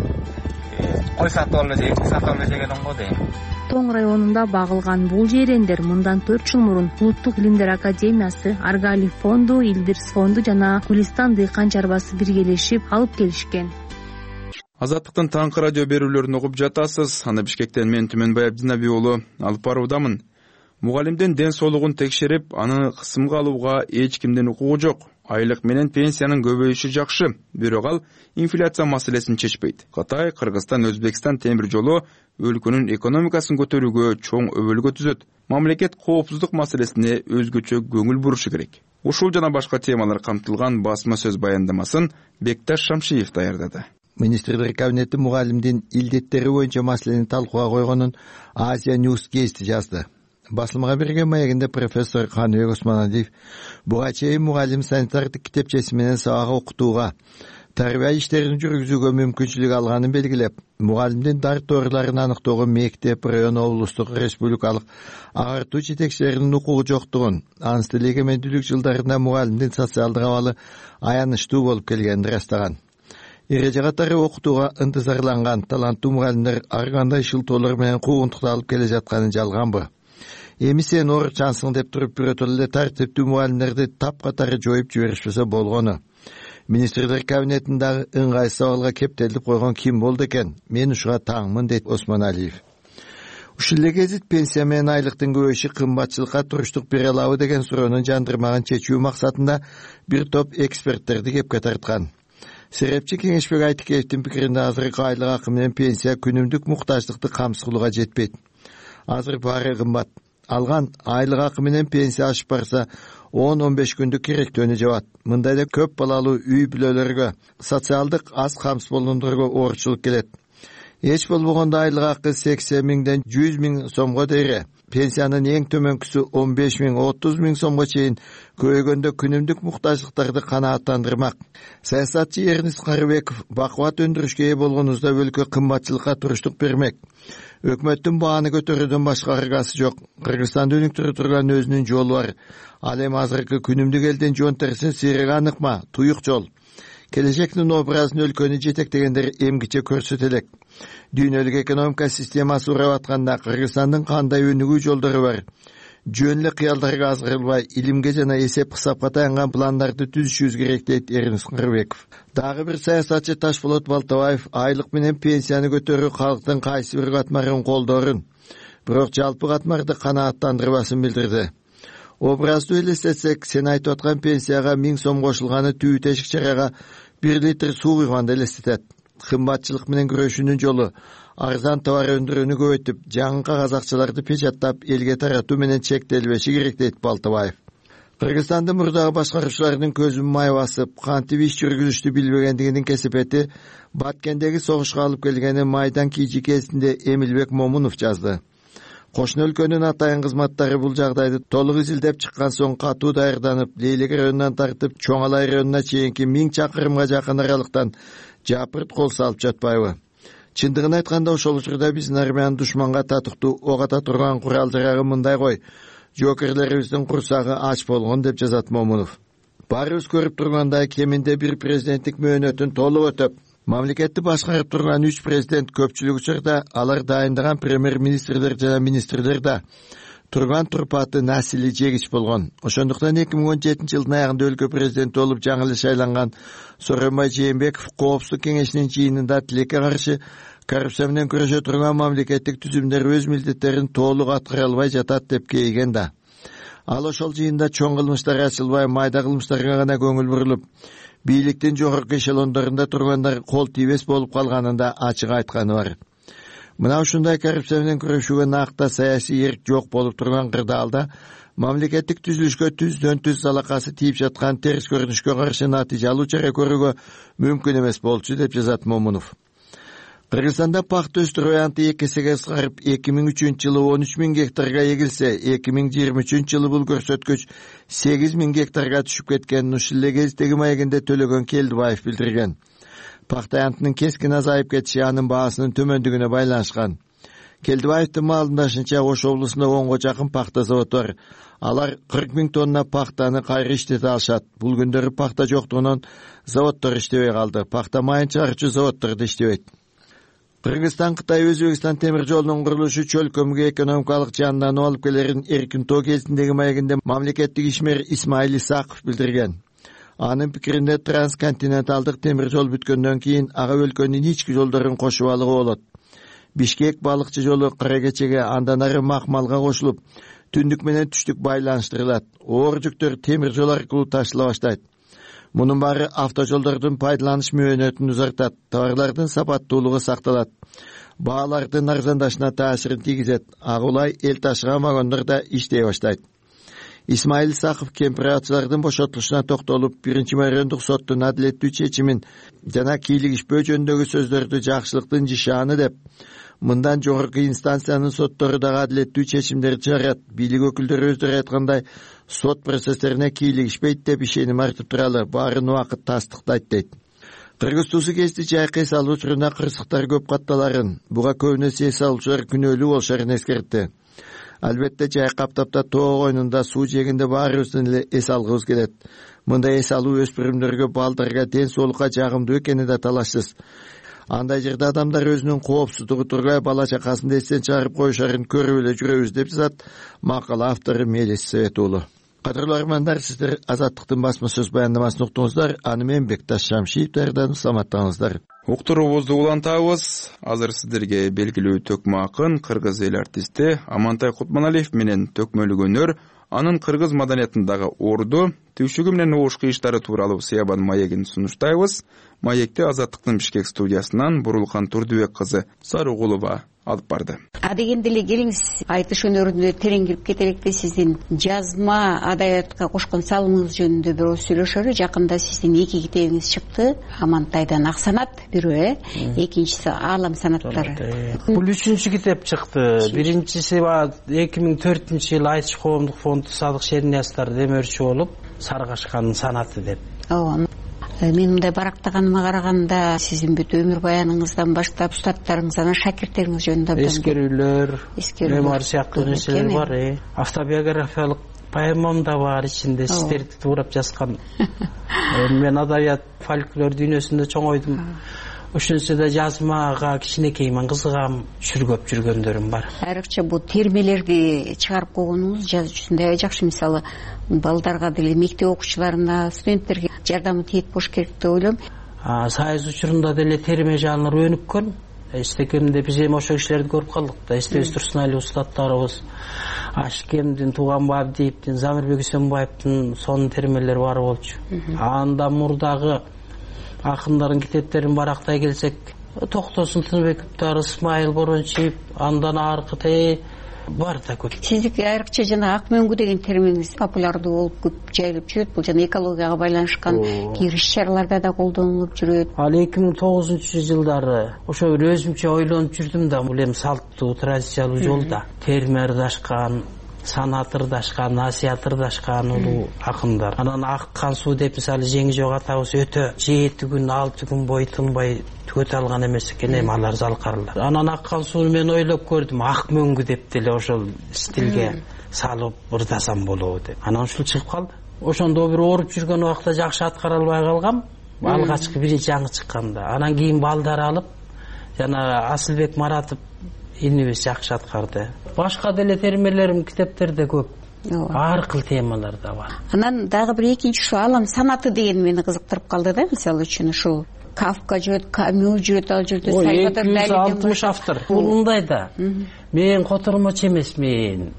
кой сатып алып эле, сатып алып эле жеген оңго дейм.
Тоң районунда багылган бул жерендер мындан төрт жыл мурун Улуттук илимдер академиясы, Аргали фонду, Илдирс фонду жана Гулистан дыйкан чарбасы биргелешип алып келишкен.
Азаттыктын таңкы радио берүүлөрүн угуп жатасыз. Аны Бишкектен мен Түмөнбай Абдинаби уулу алып баруудамын. Мугалимдин ден соолугун текшерип, аны кысымга алууга эч кимдин укугу жок. Айлык менен пенсиянын көбөйүшү жакшы, бирок ал инфляция маселесин чечпейт. Кытай, Кыргызстан, Өзбекстан темир жолу өлкөнүн экономикасын көтөрүүгө чоң өбөлгө түзөт. Мамлекет коопсуздук маселесине өзгөчө көңүл бурушу керек. Ушул жана башка темалар камтылган басма сөз баяндамасын Бекташ Шамшиев даярдады.
Министрлер кабинети мугалимдин илдеттери боюнча маселени талкууга койгонун Азия News Case жазды. Басылмага берген маегинде профессор Каныбек Осмоналиев буга чейин мугалим санитардык китепчеси менен сабак окутууга, тарбия иштерин жүргүзүүгө мүмкүнчүлүк алганын белгилеп, мугалимдин дарторлорун аныктоого мектеп, район, облустук, республикалык агартуу жетекчилеринин укугу жоктугун, анын тил эгемендүүлүк жылдарында мугалимдин социалдык абалы аянычтуу болуп келгенин ырастаган. Эреже катары окутууга ынтызарланган таланттуу мугалимдер ар кандай шылтоолор менен куугунтукталып келе жатканын жалганбы? Эми сен орчансың деп туруп бирөтөл эле тартиптүү мугалимдерди тапкатары жоюп жиберишпесе болгону. Министрлер кабинетиндагы ыңгайсыз абалга кептелип койгон ким болду экен? Мен ушуга таңмын, дейт Осмоналиев. Ушул эле гезит пенсия менен айлыктын көбөйүшү кымбатчылыкка туруштук бере алабы деген суроонун жандырмагын чечүү максатында бир топ эксперттерди кепке тарткан. Серепчи Кеңешбек Айтыкеевдин пикиринде азыркы айлык акы менен пенсия күнүмдүк муктаждыкты камсыз кылууга жетпейт. Азыр баары кымбат. алган айлык акы менен пенсия ашып барса он он беш күндүк керектөөнү жабат. Мындайда көп балалуу үй бүлөлөргө, социалдык аз камсыздуулуктарга оорчулук келет. Эч болбогондо айлык акы сексен миңден жүз миң сомго дейре. Пенсиянын эң төмөнкүсү он беш миң отуз миң сомго чейин көбөйгөндө күнүмдүк муктаждыктарды канааттандырмак. Саясатчы Эрнест Карыбеков бакубат өндүрүшкө ээ болгонубузда өлкө кымбатчылыкка туруштук бермек. Өкмөттүн бааны көтөрүүдөн башка аргасы жок. Кыргызстанды өнүктүрө турган өзүнүн жолу бар. Ал эми азыркы күнүмдүк элдин жон терисин сыйрыгы аныкма, туюк жол. Келечектин образын өлкөнү жетектегендер эмгиче көрсөтө элек. Дүйнөлүк экономика системасы урап атканда Кыргызстандын кандай өнүгүү жолдору бар? Жөн эле кыялдарга азгырылбай, илимге жана эсеп кысапка таянган пландарды түзүшүбүз керек дейт Эрнест Карыбеков. Дагы бир саясатчы Ташполот Балтабаев айлык менен пенсияны көтөрүү калктын кайсы бир катмарын колдоорун, бирок жалпы катмарды канааттандырбасын билдирди. Образды элестетсек, сен айтып аткан пенсияга миң сом кошулганы түбү тешик чарага бир литр суу куйганды элестетет. Кымбатчылык менен күрөшүүнүн жолу арзан товар өндүрүүнү көбөйтүп, жаңы кагаз акчаларды печаттап, элге таратуу менен чектелбеши керек дейт Балтабаев. Кыргызстанды мурдагы башкаруучулардын көзүн май басып, кантип иш жүргүзүштү билбегендигинин кесепети Баткендеги согушка алып келгени майдан кийжи кезинде Эмилбек Момунов жазды. Кошуна өлкөнүн атайын кызматтары бул жагдайды толук изилдеп чыккан соң катуу даярданып, Лейлек районунан тартып Чоңалай районуна чейинки миң чакырымга жакын аралыктан жапырт кол салып жатпайбы? Чындыгын айтканда ошол учурда биздин армиянын душманга татыктуу ок ата турган курал жарагы мындай кой, жокерлерибиздин курсагы ач болгон деп жазат Момунов. Баарыбыз көрүп тургандай кеминде бир президенттик мөөнөтүн толук өтөп, мамлекетти башкарып турган үч президент көпчүлүк учурда алар дайындаган премьер-министрлер жана министрлер да турган турпаты насили жегич болгон. Ошондуктан эки миң он жетинчи жылдын аягында өлкө президенти болуп жаңы эле шайланган Сооронбай Жээнбеков Коопсуздук кеңешинин жыйынында тилекке каршы коррупция менен күрөшө турган мамлекеттик түзүмдөр өз милдеттерин толук аткара албай жатат деп кейиген да. Ал ошол жыйында чоң кылмыштар ачылбай, майда кылмыштарга гана көңүл бурулуп, бийликтин жогорку эшелондорунда тургандар кол тийбес болуп калганында ачык айтканы бар. Мына ушундай коррупция менен күрөшүүгө накта саясий эрк жок болуп турган кырдаалда мамлекеттик түзүлүшкө түздөн түз залакасы тийип жаткан терс көрүнүшкө каршы натыйжалуу чара көрүүгө мүмкүн эмес болчу деп жазат Момунов. Кыргызстанда пахта өстүрүү аянты эки эсеге кыскарып, эки миң үчүнчү жылы он үч миң гектарга эгилсе, эки миң жыйырма үчүнчү жылы бул көрсөткүч сегиз миң гектарга түшүп кеткенин ушул эле кездеги маегинде Төлөгөн Келдибаев билдирген. Пахта аянтынын кескин азайып кетиши анын баасынын төмөндүгүнө байланышкан. Келдибаевдин маалымдашынча, Ош облусунда онго жакын пахта заводу бар. Алар кырк миң тонна пахтаны кайра иштете алышат. Бул күндөрү пахта жоктугунан заводдор иштебей калды. Пахта майын чыгарчу заводдор да иштебейт. Кыргызстан Кытай Өзбекстан темир жолунун курулушу чөлкөмгө экономикалык жандануу алып келерин эркин тоо кезиндеги маегинде мамлекеттик ишмер Исмаил Исаков билдирген. Анын пикиринде трансконтиненталдык темир жол бүткөндөн кийин ага өлкөнүн ички жолдорун кошуп алууга болот. Бишкек балыкчы жолу Кара Кечеге, андан ары Макмалга кошулуп, түндүк менен түштүк байланыштырылат. Оор жүктөр темир жол аркылуу ташыла баштайт. Мунун баары автожолдордун пайдаланыш мөөнөтүн узартат, товарлардын сапаттуулугу сакталат, баалардын арзандашына таасирин тийгизет. Агулай эл ташыган вагондор да иштей баштайт. Исмаил Исаков кемпирациялардын бошотулушуна токтолуп, биринчи майрандык соттун адилеттүү чечимин жана кийлигишпөө жөнүндөгү сөздөрдү жакшылыктын жишааны деп, мындан жогорку инстанциянын соттору дагы адилеттүү чечимдерди чыгарат. Бийлик өкүлдөрү өздөрү айткандай, сот процесстерине кийлигишпейт деп ишеним артып туралы, баарын убакыт тастыктайт дейт. Кыргыз туусу кести жайкы эс алуу учурунда кырсыктар көп катталарын, буга көбүнесе эс алуучулар күнөөлүү болушарын эскертти. Албетте жай каптапта тоо койнунда суу жегинде баарыбыздын эле эс алгыбыз келет. Мындай эс алуу өспүрүмдөргө, балдарга, ден соолукка жагымдуу экени да талашсыз. Андай жерде адамдар өзүнүн коопсуздугу тургай бала чакасын эстен чыгарып коюшарын көрүп эле жүрөбүз деп жазат макала автору Мелис Совет уулу. Кадырлуу армандар, сиздер Азаттыктын басма сөз баяндамасын уктуңуздар. Аны менен Бекташ Шамшиев даярдадым. Саламаттаңыздар.
Уктуруубузду улантабыз. Азыр сиздерге белгилүү төкмө акын, кыргыз эл артисти Амантай Кутманалиев менен төкмөлүк өнөр, анын кыргыз маданиятындагы орду, түйшүгү менен угуш кыйыштары тууралуу Сыябан маегин сунуштайбыз. Маекти Азаттыктын Бишкек студиясынан Бурулкан Турдубек кызы Сарыгулова алып барды.
Адегенде эле келиңиз, айтыш өнөрүнө терең кирип кетелик да, сиздин жазма адабиятка кошкон салымыңыз жөнүндө бирөө сүйлөшөлү. Жакында сиздин эки китебиңиз чыкты. Амантайдан Ак санат бирөө, экинчиси Аалам санаттары.
Бул үчүнчү китеп чыкты. Биринчиси эки миң төртүнчү жылы Айтыш коомдук фонду Садык Шерниязовдор демөөрчү болуп, Саргашкандын санаты деп.
Ооба. Мен мындай барактаганыма караганда сиздин бүт өмүр баяныңыздан баштап устаттарыңыз, анан шакирттериңиз жөнүндө
эскерүүлөр, мемуар сыяктуу нерселер бар. Автобиографиялык поэмам да бар ичинде, сиздерди туурап жазган. Мен адабият, фольклор дүйнөсүндө чоңойдум. Ошонсо да жазмага кичинекеймин, кызыгам, чүргөп жүргөндөрүм бар.
Айрыкча бул термелерди чыгарып койгонуңуз жазуу үчүн аябай жакшы. Мисалы, балдарга деле, мектеп окуучуларына, студенттерге жардамы тийет болуш керек деп ойлойм.
Сайыз учурунда деле терме жанры өнүккөн. Эстекемде биз эми ошол кишилерди көрүп калдык да. Эстебиз турсун али устаттарыбыз, Ашкемдин, Туганбай Абдиевдин, Замирбек Үсөнбаевдин сонун термелери бар болчу. Анда мурдагы акындардын китептерин барактай келсек, Токтосун Тыныбековдор, Исмайыл Борончиев, андан аркы бар да көп.
Сиздики айрыкча жана ак мөңгү деген терминиңиз популярдуу болуп көп жайылып жүрөт. Бул жана экологияга байланышкан иш чараларда да колдонулуп жүрөт.
Ал эки миң тогузунчу жылдары ошо бир өзүмчө ойлонуп жүрдүм да, бул эми салттуу, традициялуу жолда терме ырдашкан, санат ырдашкан, насият ырдашкан улуу акындар. Анан Аккан суу деп мисалы Жеңи Жок атабыз өтө жети күн, алты күн бою тынбай өтө алган эмес экен, эми алар залкарлар. Анан Аккан сууну мен ойлоп көрдүм, ак мөңгү деп деле ошол стилге салып ырдасам болобу деп. Анан ушул чыгып калды. Ошондо бир ооруп жүргөн убакта жакшы аткара албай калгам. Алгачкы биринчи жаңы чыкканда. Анан кийин балдар алып, жана Асылбек Маратов инибиз жакшы аткарды. Башка деле термелерим китептерде көп. Ар кыл темалар да бар.
Анан дагы бир экинчи ушу Аалам санаты деген мени кызыктырып калды да. Мисалы үчүн ушул Кафка жүрөт, Камю жүрөт, ал жерде
Сальвадор Дали. эки жүз алтымыш автор. Бул мындай да. Мен котормочу эмесмин.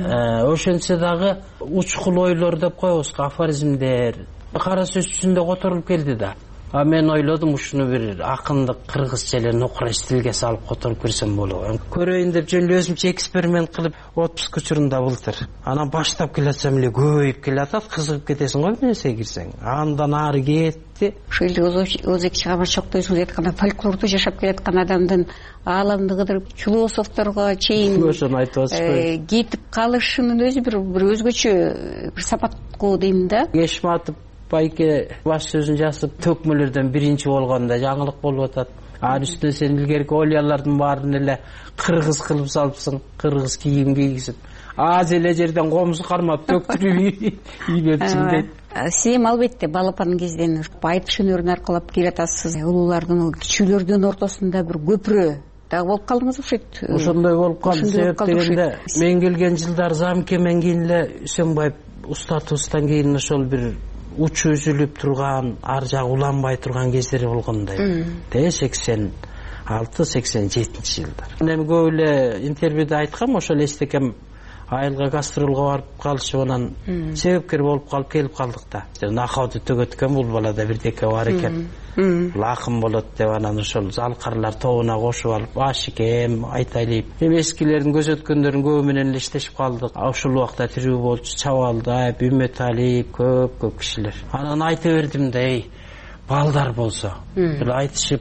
Ошентсе дагы учкул ойлор деп коебуз, афоризмдер. Кара сөз үстүндө которулуп келди да. А мен ойлодум, ушуну бир акындык кыргызча эле нукура стилге салып которуп көрсөм болобу. Көрөйүн деп жөн эле өзүмчө эксперимент кылып отпуск учурунда былтыр. Анан баштап келатсам эле көбөйүп келатат, кызыгып кетесиң го бир нерсеге кирсең. Андан ары кетти.
Ошол эле Озеки Чагабарчоктойсуң айтканда фольклорду жашап келаткан адамдын ааламды кыдырып философторго чейин
ошону айтып атышпайбы?
Кетип калышынын өзү бир бир өзгөчө бир сапатку дейм да.
Кешматов Байке баш сөзүн жазып, төкмөлөрдөн биринчи болгондо жаңылык болуп атат. Анын үстүнө сен илгерки олиялардын баарын эле кыргыз кылып салыпсың, кыргыз кийим кийгизип. Аз эле жерден комузу кармап төктүрүп ийбепсиң дейт.
Сиз эми албетте балапан кезден айтыш өнөрүн аркылап келатасыз. Улуулардын, кичүүлөрдүн ортосунда бир көпүрө дагы болуп калдыңыз окшойт.
Ошондой болуп калды. Себеп дегенде мен келген жылдар Замкемен кийин эле Үсөнбаев устатыбыздан кийин ошол бир учу үзүлүп турган, ар жагы уланбай турган кездери болгондой. Тэ сексен алты сексен жетинчи жылдар. Эми көп эле интервьюда айткам, ошол Эстекем айылга гастролго барып калышып, анан себепкер болуп калып келип калдык да. Накауды төгөткөн бул балада бирдеке бар экен. Бул акын болот деп, анан ошол залкарлар тобуна кошуп алып, Ашикем, Айталиев, эми эскилердин көзөткөндөрүн көбү менен эле иштешип калдык. Ошол убакта тирүү болчу Чабалдаев, Үмөталиев, көп-көп кишилер. Анан айта бердим да, эй, балдар болсо, бир айтышып,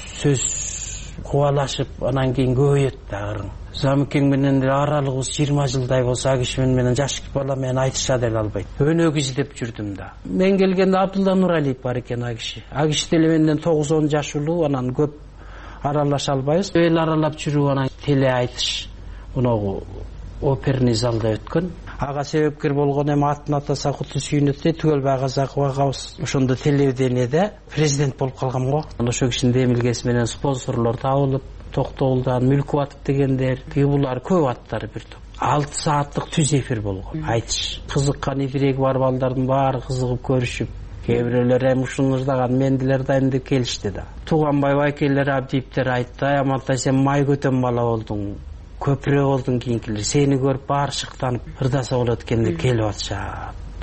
сөз кубалашып, анан кийин көбөйөт дагы. Замикең менен аралыгыбыз жыйырма жылдай болсо, а киши менен жаш бала менен айтыша деле албайт. Өнөк издеп жүрдүм да. Мен келгенде Абдулла Нуралиев бар экен, а киши. А киши деле менден тогуз он жаш улуу, анан көп аралаша албайбыз. Эл аралап жүрүп, анан теле айтыш мынагу оперный залда өткөн. Ага себепкер болгон эми атын атаса куту сүйүнөт дейт, түгөл Багазаков агабыз. Ошондо телевидениеде президент болуп калгам го. Ошо кишинин демилгеси менен спонсорлор табылып, Токтоолдан Мүлкүбатов дегендер, булар көп аттары бир топ. алты сааттык түз эфир болгон. Айтыш. Кызыккан идиреги бар балдардын баары кызыгып көрүшүп, кээ бирөөлөр эми ушуну ырдаган мен деле ырдайм деп келишти да. Туганбай Байкелер, Абдиевдер айтты, Амантай сен май көтөн бала болдуң, көпүрө болдуң кийинкилер. Сени көрүп баары шыктанып ырдаса болот экен деп келип атышат.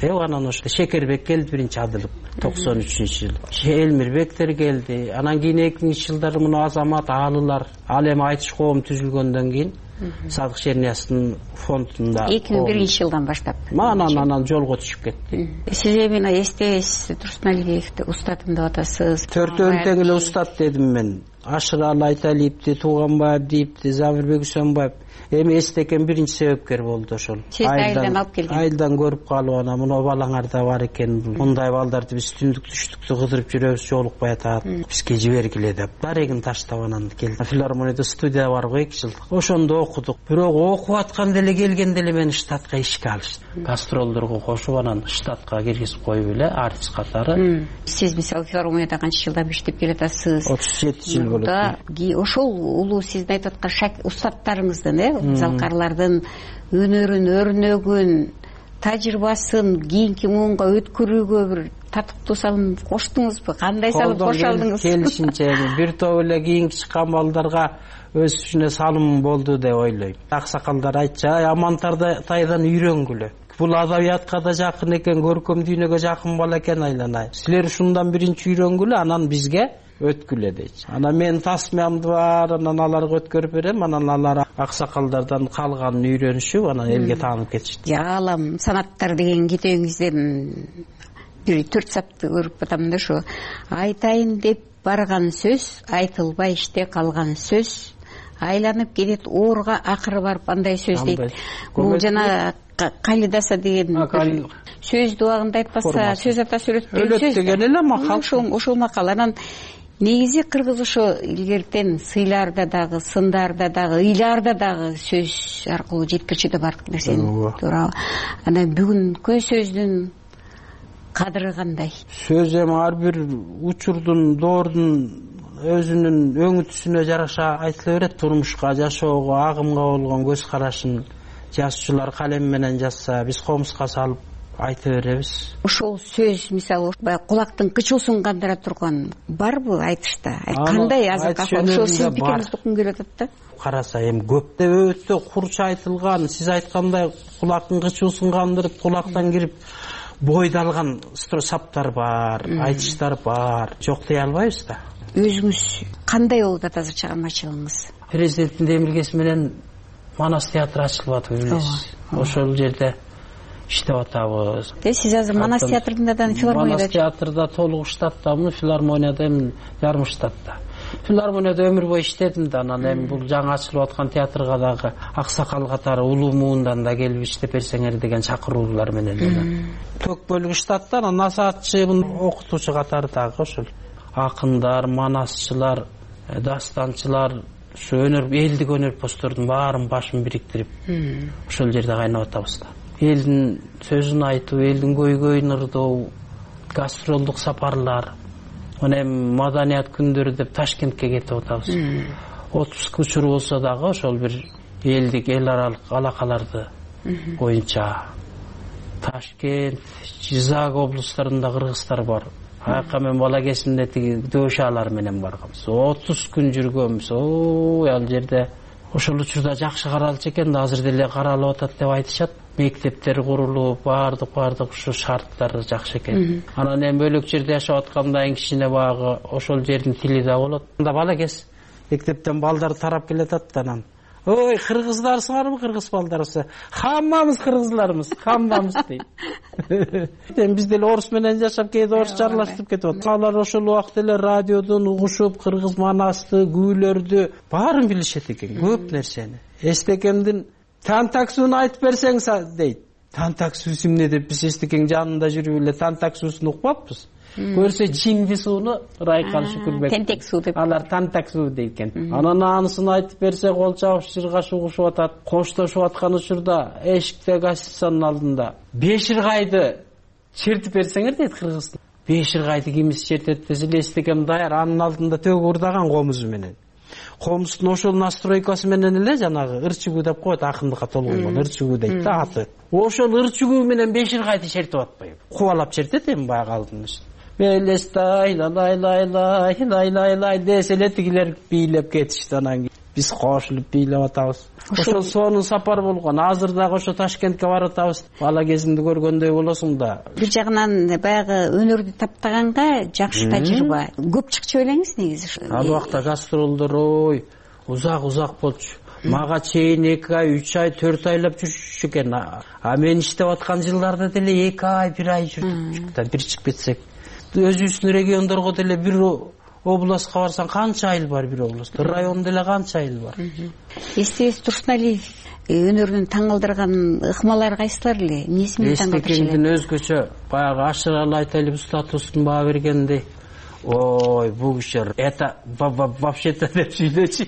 анан ошо Шекербек келди биринчи адылып токсон үчүнчү жылы, Элмирбектер келди, анан кийин эки миңинчи жылдары муну Азамат Аалылар, ал эми айтыш коому түзүлгөндөн кийин Садык Шернияздын фондунда
эки миң биринчи жылдан баштап
анан анан жолго түшүп кетти.
Сиз эми эстебейсиз, Турсуналиевди устатым деп атасыз.
Төртөөнү тең эле устат дедим мен. Ашыралы Айталиевди, Тууганбаев дейипти, Замирбек Үсөнбаев. Эми эстекен биринчи себепкер болду ошол.
Сиз айылдан алып келген.
Айылдан көрүп калып анан мына балаңарда бар экен. Мындай балдарды биз түндүк түштүктү кыдырып жүрөбүз, жолукпай атат. Бизге жибергиле деп. Дарегин таштап анан келди. Филармонияда студия бар го эки жыл. Ошондо окудук. Бирок окуп атканда эле келгенде эле мени штатка ишке алышты. Гастролдорго кошуп анан штатка киргизип коюп эле артист катары.
Сиз мисалы филармонияда канча жылдан иштеп келатасыз?
отуз жети жыл болот.
Ошол улуу сиздин айтып аткан устаттарыңыздын, э, залкарлардын өнөрүн, өрнөгүн, тажрыйбасын кийинки муунга өткөрүүгө бир татыктуу салым коштуңузбу? Кандай салым кошо алдыңыз?
Келишинче бир топ эле кийинки чыккан балдарга өз үчүнө салым болду деп ойлойм. Аксакалдар айтчу, Амантайдан үйрөнгүлө. Бул адабиятка да жакын экен, көркөм дүйнөгө жакын бала экен, айланай. Силер ушундан биринчи үйрөнгүлө, анан бизге өткүлө дейчи. Анан мен тасмиямды бар, анан аларга өткөрүп берем, анан алар аксакалдардан калганын үйрөнүшүп, анан элге таанып кетишти.
Яалам санаттар деген китебиңизден бир төрт сапты көрүп атам да, ошо айтайын деп барган сөз, айтылбай иште калган сөз, айланып кетет оорга акыры барып андай сөз дейт. Бул жана калидаса деген сөздү убагында айтпаса сөз ата сүрөттөн сөз
деген эле макал.
Ошол макал. Анан негизи кыргыз ошо илгертен сыйларда дагы, сындарда дагы, ыйларда дагы сөз аркылуу жеткирчү да бардык нерсени. Туура. Анан бүгүнкү сөздүн кадыры кандай?
Сөз эми ар бир учурдун, доордун өзүнүн өңүтүсүнө жараша айтыла берет. Турмушка, жашоого, агымга болгон көз карашын жазуучулар калем менен жазса, биз комузга салып айта беребиз.
Ошол сөз мисалы кулактын кычуусун кандыра турган барбы айтышта? Кандай азыр ошол сиздин пикириңизди уккум келип атат да?
Караса эми көптө өтө курч айтылган, сиз айткандай кулактын кычуусун кандырып, кулактан кирип бойдалган саптар бар, айтыштар бар. Жок дей албайбыз да.
Өзүңүз кандай болуп атат азыр чыгармачылыгыңыз?
Президенттин демилгеси менен Манас театры ачылып атып билесиз. Ошол жерде иштеп атабыз.
Сиз азыр Манас театрында да, филармонияда?
Манас театрда толук штаттамын, филармонияда эми жарым штатта. Филармонияда өмүр бою иштедим да, анан эми бул жаңы ачылып аткан театрга дагы аксакал катары улуу муундан да келип иштеп берсеңер деген чакыруулар менен эле. Тök бөлүгү штатта, анан насаатчы, окутуучу катары дагы ошол акындар, манасчылар, дастанчылар, ушу өнөр, элдик өнөрпоздордун баарын башын бириктирип ошол жерде кайнап атабыз да. Элдин сөзүн айтуу, элдин көйгөйүн ырдоо, гастролдук сапарлар, мына эми маданият күндөрү деп Ташкентке кетип атабыз. Отпуск учуру болсо дагы ошол бир элдик, эл аралык алакаларды боюнча Ташкент, Жизак облустарында кыргыздар бар. Аяка мен бала кезимде тиги дөшалар менен барганбыз. отуз күн жүргөнбүз. Ой, ал жерде ошол учурда жакшы каралчу экен да, азыр деле каралып атат деп айтышат. Мектептер курулуп, бардык бардык ушу шарттар жакшы экен. Анан эми бөлөк жерде жашап атканда кичине багы ошол жердин тили да болот. Анда бала кез мектептен балдар тарап келатат да, анан ой, кыргыздарсыңарбы, кыргыз балдарсы? Хаммамыз кыргызлармыз, хаммамыз дейт. Эми биз деле орус менен жашап, кээде орусча аралаштырып кетип атат. Алар ошол убакта эле радиодон угушуп, кыргыз манасты, күүлөрдү баарын билишет экен, көп нерсени. Эстекемдин тантаксуун айтып берсең дейт. Тантаксуусу эмне деп биз Эстекең жанында жүрүп эле тантаксуусун укпаппыз. Көрсө чимди сууну Райкан Шүкүрбек.
Тентек суу деп.
Алар тантак суу дейт экен. Анан анысын айтып берсе кол чабып жыргашып угушуп атат. Коштошуп аткан учурда эшикте гостиницанын алдында беш ыргайды чертип берсеңер дейт кыргыз. Беш ыргайды кимис чертет десе Эстекем даяр, анын алдында төгү урдаган комузу менен. Комуздун ошол настройкасы менен эле жанагы ырчыгуу деп коет, акындыкка толгонгон ырчыгуу дейт да аты. Ошол ырчыгуу менен беш ыргайды чертип атпайбы? Кубалап чертет эми баягы алдын үстүн. Мелестай лай лай лай лай лай лай десе эле тигилер бийлеп кетишти. Анан биз кошулуп бийлеп атабыз. Ошол сонун сапар болгон. Азыр дагы ошо Ташкентке барып атабыз. Бала кезиңди көргөндөй болосуң да.
Бир жагынан баягы өнөрдү таптаганга жакшы тажрыйба. Көп чыкчу элеңиз негизи.
Ал убакта гастролдор ой узак узак болчу. Мага чейин эки ай, үч ай, төрт айлап жүрчү экен. А мен иштеп аткан жылдарда деле эки ай, бир ай жүрдүк да, бир чыгып кетсек. Өзүбүздүн региондорго деле бир областка барсаң канча айыл бар бир областта, район деле канча айыл бар.
Эстебес Турсуналиев өнөрүнүн таң калтырган ыкмалары кайсылар эле? Эмнеси менен таң калтырчу эле?
Эстекеңдин өзгөчө баягы ашыралы айтайлып статустун баа бергенде ой, бул киши это вообще-то деп сүйлөчү.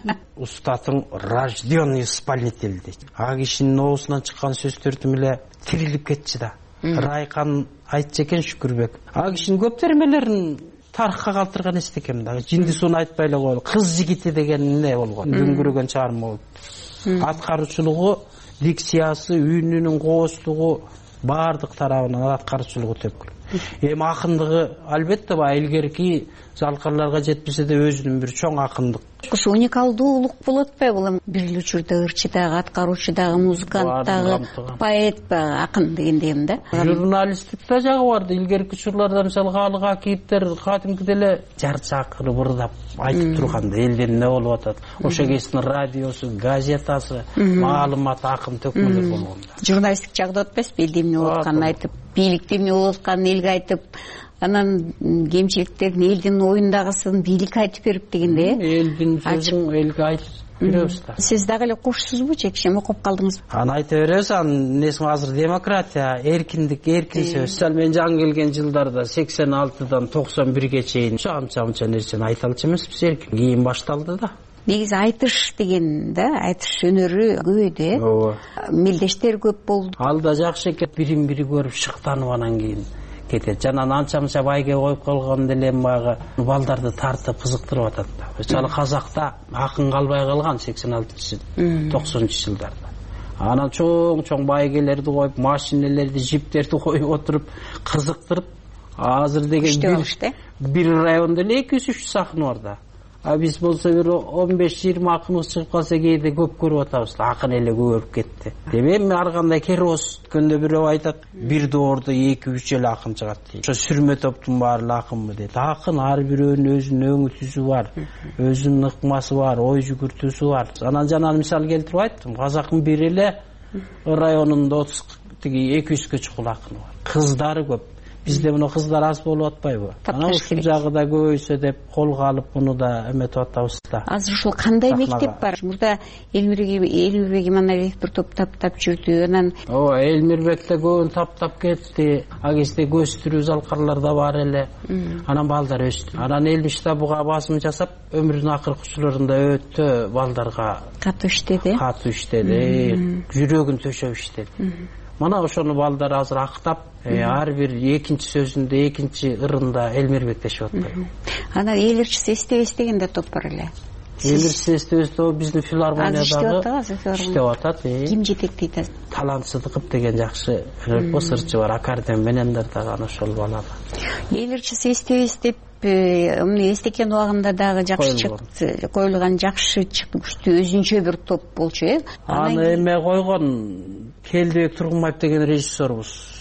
Устатың рожденный исполнитель дейт. А кишинин оозунан чыккан сөздөрдү эле тирилип кетчү да. Райкан айтчу экен Шүкүрбек. А кишинин көп термелерин тарыхка калтырган эстекем да. Жинди суун айтпай эле коелу. Кыз жигити деген эмне болгон? Дүңгүрөгөн чыгарма болуп. Аткаруучулугу, дикциясы, үнүнүн кооздугу баардык тарабынан аткаруучулугу төкүл. Эми акындыгы албетте баягы илгерки залкарларга жетпесе да өзүнүн бир чоң акындык.
Ушу уникалдуулук болот атпайбы? Бул бирлүүчү дагы, ырчы дагы, аткаруучу дагы, музыкант дагы, поэт дагы, акын дегендей эми да.
Журналисттик да жагы бар да. Илгерки учурларда мисалы Хаалык Акиевтер кадимки деле жар чакыры бырдап айтып турганда элден эмне болуп атат. Ошо кездин радиосу, газетасы, маалымат акын төкмөлөр болгон.
Журналисттик жагда атпайсызбы? Элде эмне болуп атканын айтып, бийликте эмне болуп атканын элге айтып, анан кемчиликтерин элдин оюндагысын бийлик айтып берип дегенде.
Элдин сөзүн элге айтып беребиз да.
Сиз дагы эле кошсузбу же кичине окуп калдыңызбы?
Аны айта беребиз. Анын несин азыр демократия, эркиндик, эркин сөз. Мисалы мен жаңы келген жылдарда сексен алтыдан токсон бирге чейин анча-мынча нерсени айта алчу эмеспиз. Эркин кийин башталды да.
Негизи айтыш деген да, айтыш өнөрү көбөйдү, э? Ооба. Мелдештер көп болду.
Ал да жакшы экен. Бирин бири көрүп шыктанып анан кийин кетет. Жана анча-мынча байге коюп калган деле баягы балдарды тартып кызыктырып атат да. Мисалы Казакта акын калбай калган сексен алтынчы токсонунчу жылдарда. Анан чоң-чоң байгелерди коюп, машинелерди, жиптерди коюп отуруп кызыктырып, азыр деген бир бир райондо эле эки жүз үч сахна бар да. А биз болсо бир он беш жыйырма акыныбыз чыгып калса кээде көп көрүп атабыз. Акын эле көбөйүп кетти. Демек эми ар кандай керос өткөндө бирөө айтат, бир доордо эки үч эле акын чыгат дейт. Ошо сүрмө топтун баары эле акынбы дейт. Акын ар бирөөнүн өзүнүн өңү түзү бар, өзүнүн ыкмасы бар, ой жүгүртүүсү бар. Анан жана мисал келтирип айттым, Казактын бир эле районунда отуз тиги эки жүзгө чукул акын бар. Кыздары көп. Бизде мына кыздар аз болуп атпайбы? Анан ушул жагы да көбөйсө деп колго алып муну да эметип атабыз да.
Азыр ушул кандай мектеп бар? Мурда Элмирбек Иманалиев бир топ таптап жүрдү. Анан
ооба, Элмирбек да көбүн таптап кетти. А кезде көстүрүү залкарлар да бар эле. Анан балдар өстү. Анан Элмишта буга басым жасап, өмүрүнүн акыркы учурларында өтө балдарга
катуу иштеди.
Катуу иштеди. Жүрөгүн төшөп иштеди. Мана ошону балдар азыр актап, ар бир экинчи сөзүндө, экинчи ырында Элмирбек дешип атпайбы.
Анан эл ырчысы эстебес деген да топ бар эле.
Эл ырчысы эстебес топ биздин филармониядагы иштеп атат.
Ким жетектейт азыр?
Талант Сыдыков деген жакшы рэп ырчы бар, аккордеон менен дагы ошол балага.
Эл ырчысы эстебес деп эмне эстекен убагында дагы жакшы чыкты, коюлган жакшы чыкты, өзүнчө бир топ болчу, э?
Аны эме койгон Келдибек Тургунбаев деген режиссербуз.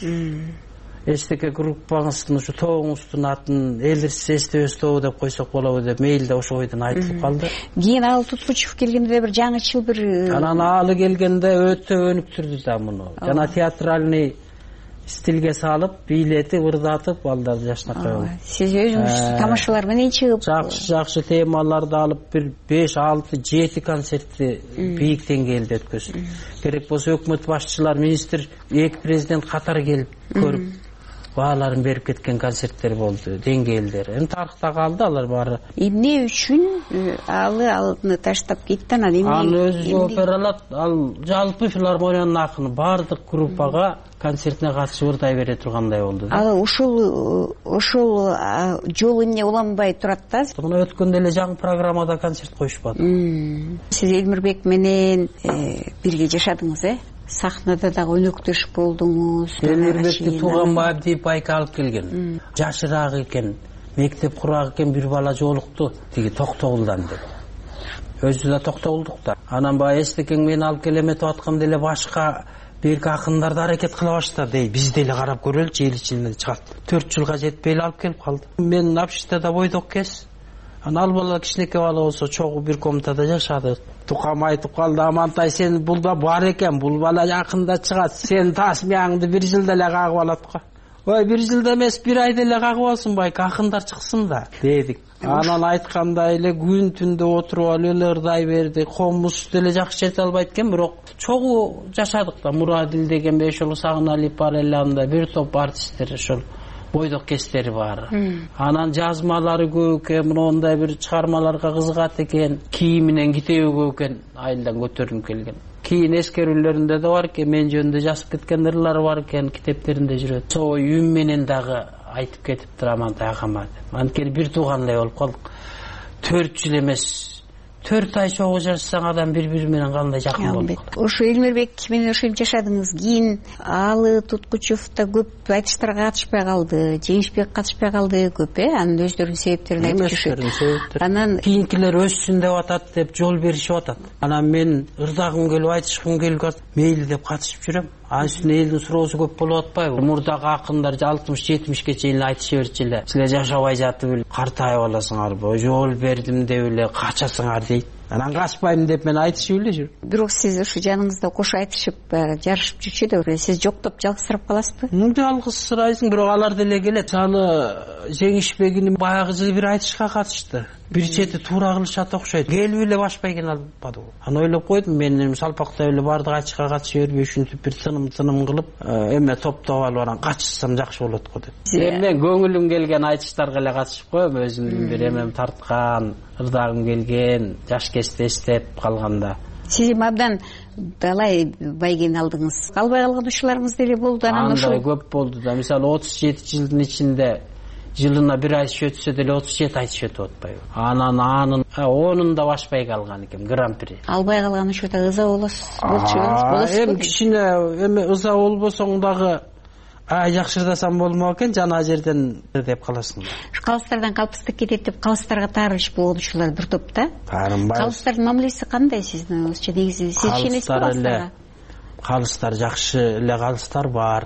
Эстеке группаңыздын ушу тобуңуздун атын эл ырчысы эстебес тобу деп койсок болобу деп мейлде ошо бойдон айтылып калды.
Кийин ал Туткучев келгенде бир жаңычыл бир
анан алы келгенде өтө өнүктүрдү да муну. Жана театральный стилге салып, бийлетип, ырдатып, балдарды жашнакай болду.
Сиз өзүңүз тамашалар менен чыгып,
жакшы-жакшы темаларды алып, бир беш, алты, жети концертти бийик деңгээлде өткөздү. Керек болсо өкмөт башчылар, министр, эки президент катар келип көрүп, бааларын берип кеткен концерттер болду, деңгээлдер. Эми тарыхта калды алар баары.
Эмне үчүн алы алны таштап кетти анан эмне?
Аны өзү жооп бере алат. Ал жалпы филармониянын акыны баардык группага концертине катышып ырдай бере тургандай болду.
Ал ошол ошол жолу эмне уланбай турат да?
Мына өткөндө эле жаңы программада концерт коюшпады.
Сиз Элмирбек менен бирге жашадыңыз, э? Сахнада дагы өнөктөш болдуңуз.
Элмирбекти Тууганбаев деп байка алып келген. Жашыраак экен, мектеп курак экен, бир бала жолукту, тиги Токтогулдан деп. өзү да токтолдук да. Анан баягы эстекең мени алып келем этип атканда эле башка берки акындар да аракет кыла баштады. Эй, биз деле карап көрөлүчү, эл ичинен чыгат. төрт жылга жетпей эле алып келип калды. Мен обществада бойдок кез. Анан ал бала кичинекей бала болсо чогуу бир комнатада жашады. Тукам айтып калды: "Амантай, сен булда бар экен, бул бала жакында чыгат. Сен тас мияңды бир жылда эле кагып алат го." Ой, бир жылда эмес, бир айда эле кагып алсын, байке акындар чыксын да дедик. Анан айткандай эле күн түндө отуруп алып эле ырдай берди. Комуз деле жакшы жете албайт экен, бирок чогуу жашадык да. Мурадил деген ошол Сагыналиев бар эле, анда бир топ артисттер, ошол бойдок кестери бар. Анан жазмалары көп экен, мындай бир чыгармаларга кызыгат экен, кийиминен китеби көп экен, айылдан көтөрүнүп келген. Кийин эскерүүлөрүндө да бар экен, мен жөнүндө жазып кеткен ырлары бар экен, китептеринде жүрөт. Сол үн менен дагы айтып кетиптир Амантай агама. Анткени бир тууган эле болуп калдык. төрт жыл эмес, төрт ай чогуу жашасаң адам бири-бири менен кандай жакын болуп калат.
Ошо Элмирбек менен ошентип жашадыңыз. Кийин Алы Туткучев да көп айтыштарга катышпай калды, Жеңишбек катышпай калды көп, э? Анын өздөрүнүн себептерин айтып жүрүшөт.
Анан кийинкилер өссүн деп атат, деп жол беришип атат. Анан мен ырдагым келип, айтышкым келип атат, мейли деп катышып жүрөм. Анын үстүнө элдин суроосу көп болуп атпайбы? Мурдагы акындар алтымыш жетимишке чейин айтыша берчү эле. Силер жашабай жатып эле картайып аласыңарбы, жол бердим деп эле качасыңар дейт. Анан качпайм деп мен айтышып эле жүрөм.
Бирок сиз ушу жаныңызда кошо айтышып, жарышып жүрчү да, сиз жоктоп жалгызсырап каласызбы?
Жалгызсырайсың, бирок алар деле келет. Мисалы, Жеңишбегин баягы жылы бир айтышка катышты. Бир чети туура кылышат окшойт. Келип эле башпай келе албады. Аны ойлоп койдум, мен салпактап эле бардык айтышка катышып бербей, ушинтип бир тыным-тыным кылып, эме топтоп алып анан качышсам жакшы болот го деп. Мен көңүлүм келген айтыштарга эле катышып коем, өзүмдүн бир эмем тарткан, ырдагым келген, жаш кезде эстеп калганда.
Сиз абдан далай байгени алдыңыз. Калбай калган ушуларыңыз деле болду.
Анан ошо көп болду да. Мисалы отуз жети жылдын ичинде жылына бир ай өтсө деле отуз жети ай өтүп атпайбы. Анан анын онунда башпай калган экен гран-при.
Албай калган учурда ыза болосуз, болчу.
Эми кичине эми ыза болбосоң дагы ай жакшырдасам болмок экен, жана жерден деп каласың.
Калыстардан калпыстык кетет деп калыстарга таарыш болгон ушулар бир топ да.
Таарынбай.
Калыстардын мамилеси кандай сиздин өзчө негизи? Сиз ишенесизби калыстарга?
Калыстар жакшы эле калыстар бар.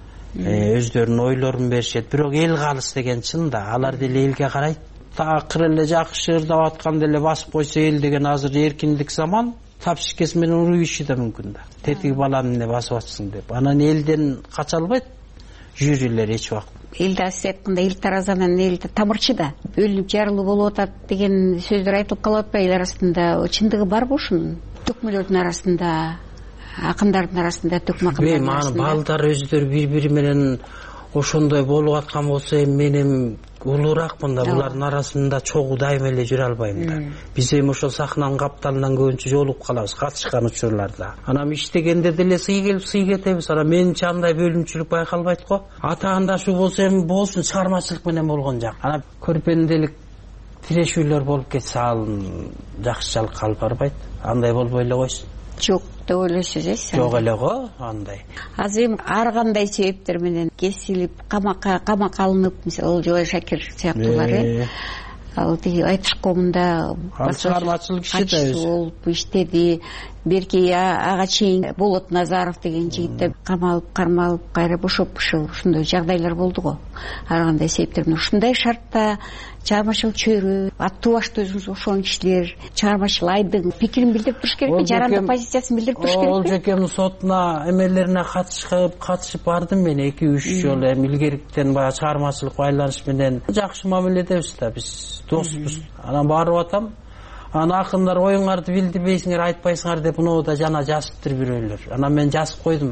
Өздөрүнүн ойлорун беришет, бирок эл калыс деген чын да, алар деле элге карайт. Такыр эле жакшы ырдап атканда эле басып койсо эл деген азыр эркиндик заман, тапшикеси менен уруйушу да мүмкүн да. Тетиги баланы эмне басып атсың деп. Анан элден кача албайт жюрилер эч убакыт.
Элде сиз айткандай эл таразанан элде тамырчы да. Өлүп жарылуу болуп атат деген сөздөр айтылып калып атпайбы эл арасында? Чындыгы барбы ушунун? Төкмөлөрдүн арасында, акындардын арасында, төкмө акындардын арасында?
Балдар өздөрү бири-бири менен ошондой болуп аткан болсо, эми мен эми улууракмын да, булардын арасында чогуу дайыма эле жүрө албайм да. Биз эми ошол сахнанын капталынан көбүнчө жолугуп калабыз катышкан учурларда. Анан иштегенде деле сый келип сый кетебиз. Анан менимче андай бөлүнчүлүк байкалбайт го. Атаандашуу болсо эми болсун, чыгармачылык менен болгон жак. Анан көрпенделик тирешүүлөр болуп кетсе, ал жакшылыкка алып барбайт. Андай болбой эле койсун.
Жок деп ойлойсуз, э?
Жок эле го, андай.
Азыр эми ар кандай себептер менен кесилип, камакка камакка алынып, мисалы Жобой Шакир сыяктуулар, э? Ал тиги айтыш комунда
чыгармачылык иши да өзү
болуп иштеди. Берки ага чейин Болот Назаров деген жигит камалып, кармалып, кайра бошоп, ушундай жагдайлар болду го. Ар кандай себептер менен ушундай шартта чыгармачылык чөйрө, аттуу башты өзүңүз ошон кишилер чыгармачыл айдың пикирин билдирип туруш керекпи, жарандык позициясын билдирип туруш керекпи?
Ол жекемдин сотуна эмелерине катышып, катышып бардым мен эки үч жолу. Эми илгериден баягы чыгармачылык байланыш менен жакшы мамиледебиз да, биз доспуз. Анан барып атам. Анан акындар оюңарды билдирбейсиңер, айтпайсыңар деп мынау жана жазыптыр бирөөлөр. Анан мен жазып койдум.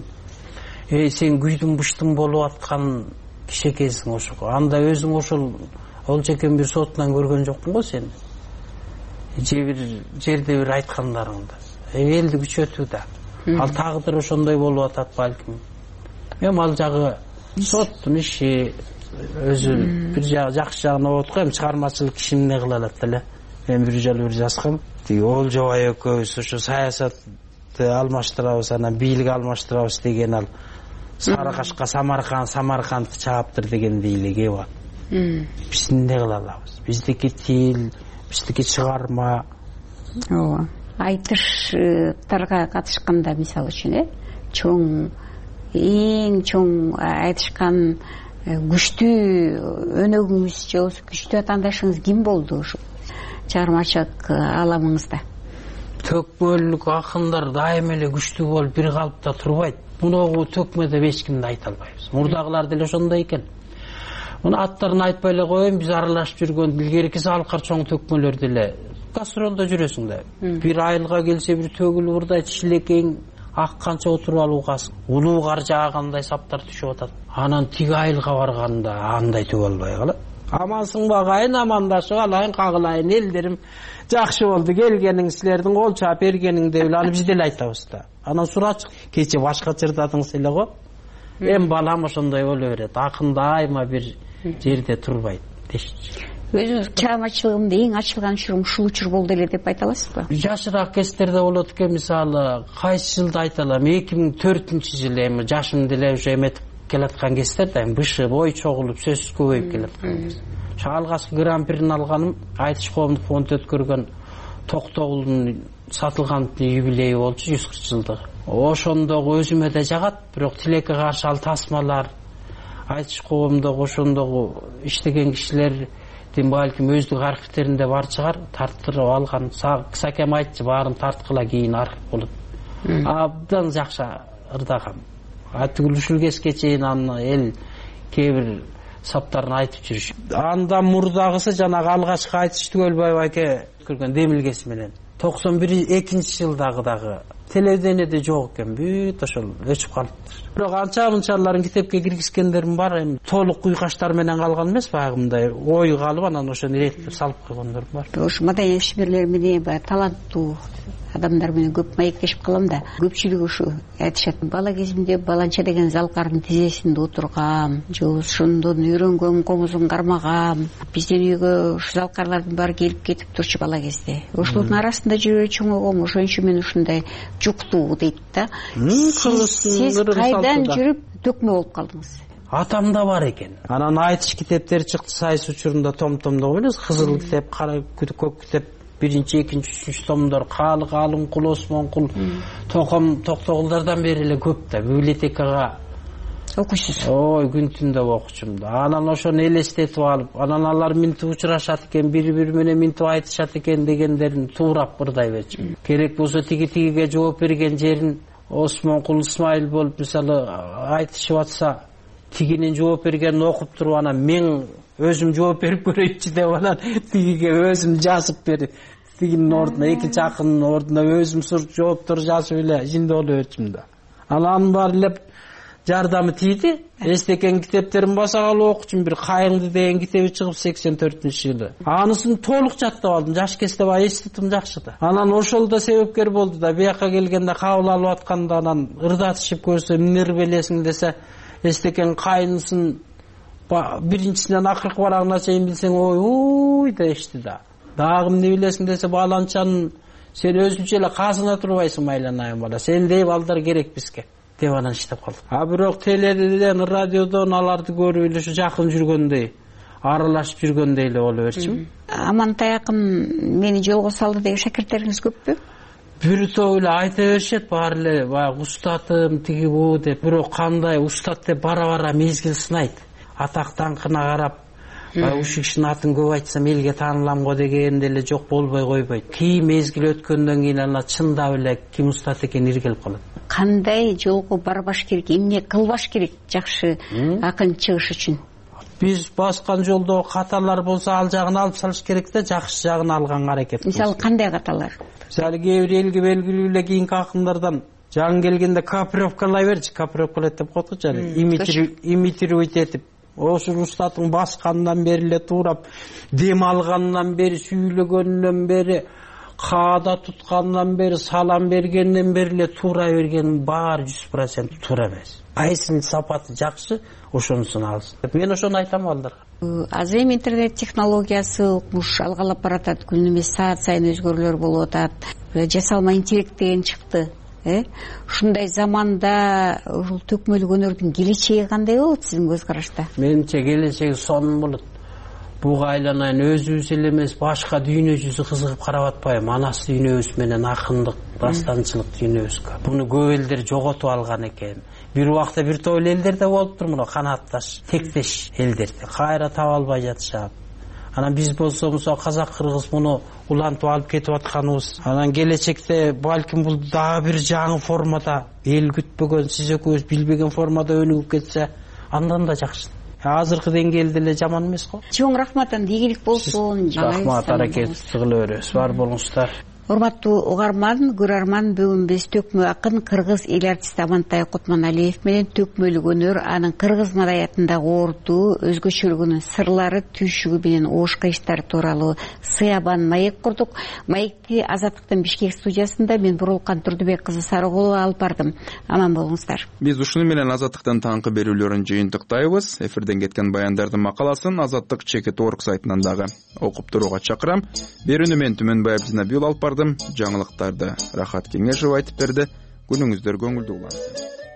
Эй, сен күйдүн буштың болуп аткан киши экенсиң ошого. Анда өзүң ошол ол жекен бир сотунан көргөн жокпун го сен. Же бир жерде бир айткандарыңды. Элди күчөтүү да. Ал тагдыр ошондой болуп атат балким. Эми ал жагы соттун иши, өзү бир жакшы жагына болот го. Эми чыгармачылык киши эмне кыла алат эле. Мен бир жолу бир жазгам. Тиги ол жобой экөөбүз ошо саясатты алмаштырабыз, анан бийлик алмаштырабыз деген ал Сары Кашка Самарканд, Самаркандты чааптыр деген бийлиги бар. Биз эмне кыла алабыз? Биздики тил, биздики чыгарма,
ооба айтыштарга катышканда мисалы үчүн э чоң эң чоң айтышкан күчтүү өнөгүңүз же болбосо күчтүү атаандашыңыз ким болду ушул чыгармачылык аламыңызда?
Төкмөлүк акындар дайым эле күчтүү болуп бир калыпта турбайт. Муногу төкмө деп эч кимди айта албайбыз. Мурдагылар деле ошондой экен. Муну аттарын айтпай эле коеюн, биз аралашып жүргөн илгерки салкар чоң төкмөлөр деле гастролдо жүрөсүң да. Бир айылга келсе бир төгүл урдайт, шилекең акканча отуруп алуугасың. Улуу кар жаагандай саптар түшүп атат. Анан тиги айылга барганда андай түгө албай калат. Амансың ба кайын, амандашып алайын, кагылайын элдерим. Жакшы болду келгениң, силердин кол чаап бергениң деп эле биз деле айтабыз да. Анан сурачы кече башка чырдадыңыз эле го. Эм балам ошондой боло берет. Акын дайыма бир жерде турбайт дешчи.
Өзүңүз чыгармачылыгымда эң ачылган учурум ушул учур болду эле деп айта аласызбы?
Жашыраак кездерде болот экен, мисалы кайсы жылды айта алам, эки миң төртүнчү жылы эми жашым деле уже эметип келаткан кездер да, бышы бой чогулуп сөзсүз көбөйүп келаткан кез. Алгачкы гран-прини алганым айтыш коомдук фонд өткөргөн Токтогулдун сатылган юбилейи болчу, жүз кырк жылдыгы. Ошондогу өзүмө да жагат, бирок тилекке каршы ал тасмалар айтыш коомдогу ошондогу иштеген кишилердин балким өздүк архивтеринде бар чыгар, тарттырып алган. Сакем айтчы, баарын тарткыла кийин архив болот. Абдан жакшы ырдагам. Атыгыл ушул кезге чейин аны эл кээ бир саптарын айтып жүрүш. Анда мурдагысы жанагы алгачкы айтыш Түгөлбаев айке көргөн демилгеси менен токсон экинчи жылдагы дагы телевидениеде жок экен, бүт ошол өчүп калыптыр. Бирок анча мынчаларын китепке киргизгендерим бар, эми толук уйгаштар менен калган эмес, багымдай ой калып анан ошону иреттеп салып койгондорум бар.
Ошо маданият ишмерлери менен баягы таланттуу адамдар менен көп маектешип калам да, көпчүлүгү ушу айтышат. Бала кезимде баланча деген залкардын тизесинде отургам, же ошондон үйрөнгөм, комузун кармагам. Биздин үйгө ушу залкарлардын баары келип кетип турчу бала кезде. Ошолордун арасында жүрө чоңойгом, ошон үчүн мен ушундай жуктуу дейт да. Сиз кайдан жүрүп төкмө болуп калдыңыз?
Атамда бар экен. Анан айтыш китептери чыкты сайыс учурунда, том-томдоо эмес, кызыл китеп, кара көк китеп, биринчи, экинчи, үчүнчү томдор, Каалы Калымкул, Осмонкул, Током, Токтогулдардан бери эле көп да библиотекага окуйсуз. Ой, күн түндө окучумун да. Анан ошону элестетип алып, анан алар минтип учурашат экен, бири-бири менен минтип айтышат экен дегендерин туурап ырдай берчүмүн. Керек болсо тиги-тигиге жооп берген жерин Осмонкул, Исмайыл болуп мисалы айтышып атса, тигинин жооп бергенин окуп туруп анан мен өзүм жооп берип көрөйүнчү деп анан тигиге өзүм жазып берип, тигинин ордуна, экинчи акынын ордуна өзүм жооптор жазып эле жиндеп берчүмүн да. Анан бар эле жардамы тийди. Эстекен китептерин баса калып окучумун. Бир Кайыңды деген китеби чыгып сексен төртүнчү жылы. Анысын толук жаттап алдым. Жаш кезде баягы эстетим жакшы да. Анан ошол да себепкер болду да. Бияка келгенде кабыл алып атканда анан ырдатышып көрсө, эмнер белесиң десе, Эстекен Кайынысын биринчисинен акыркы барагына чейин билсең, ой, уй дешти да. Дагы эмне билесиң десе, баланчанын сен өзүнчө эле казына турбайсың, майланайын бала. Сендей балдар керек бизге деп анан иштеп калдык. А бирок теледен, радиодон аларды көрүп эле ушу жакын жүргөндөй, аралашып жүргөндөй эле боло берчүмүн.
Амантай акын мени жолго салды деген шакирттериңиз көппү?
Бир топ эле айта беришет, баары эле баягы устатым тиги бу деп. Бирок кандай устат деп бара-бара мезгил сынайт. Атак даңкына карап, ушу кишинин атын көп айтсам элге таанылам го деген деле жок болбой койбойт. Кийин мезгил өткөндөн кийин ана чындап эле ким устат экени иргелип калат.
Кандай жолго барбаш керек, эмне кылбаш керек жакшы акын чыгыш үчүн?
Биз баскан жолдо каталар болсо ал жагын алып салыш керек да, жакшы жагын алганга аракет кылыш.
Мисалы кандай каталар?
Мисалы кээ бир элге белгилүү эле кийинки акындардан жаңы келгенде копировкалай берчи, копировкалайт деп коет го жана, имитировать этип, ошол устаттын баскандан бери эле туурап, дем алгандан бери, сүйлөгөндөн бери, каада туткандан бери, салам бергенден бери эле туура берген баары жүз процент туура эмес. Кайсынын сапаты жакшы, ошонусун алсын. Мен ошону айтам балдарга.
Азыр эми интернет технологиясы укмуш алгалап баратат, күнү эмес саат сайын өзгөрүүлөр болуп атат. Жасалма интеллект деген чыкты. Э? Ушундай заманда ушул төкмөлүк өнөрдүн келечеги кандай болот сиздин көз карашта?
Менимче келечеги сонун болот. буга айланайын, өзүбүз эле эмес башка дүйнө жүзү кызыгып карап атпайбы? Манас дүйнөбүз менен акындык, дастанчылык дүйнөбүзгө. Буну көп элдер жоготуп алган экен. Бир убакта бир топ элдер да болуптур, мына канатташ, тектеш элдерди кайра таба албай жатышат. Анан биз болсо казак кыргыз муну улантып алып кетип атканыбыз. Анан келечекте балким бул дагы бир жаңы формада, эл күтпөгөн, сиз экөөбүз билбеген формада өнүгүп кетсе, андан да жакшы. Азыркы деңгээлде эле жаман эмес го.
Чоң рахмат, ийгилик болсун.
Рахмат, аракет кыла беребиз. Бар болуңуздар.
Урматтуу угарман, көрөрман, бүгүн биз төкмө акын кыргыз эл артисти Амантай Кутманалиев менен төкмөлүк өнөр, анын кыргыз маданиятындагы ордуу, өзгөчөлүгүнүн сырлары, түйшүгү менен ош кыйыштары тууралуу сыябан маек курдук. Маекти Азаттыктын Бишкек студиясында мен Бурулкан Турдубек кызы Сарыгулова алып бардым. Аман болуңуздар.
Биз ушуну менен Азаттыктын таңкы берүүлөрүн жыйынтыктайбыз. Эфирден кеткен баяндардын макаласын Азаттык чекит орг сайтынан дагы окуп турууга чакырам. Берүүнү мен Түмөнбай Абдинабиул алып бардым. Жаңылыктарды Рахат Кеңешов айтып берди. Күнүңүздөр көңүлдүү улансын.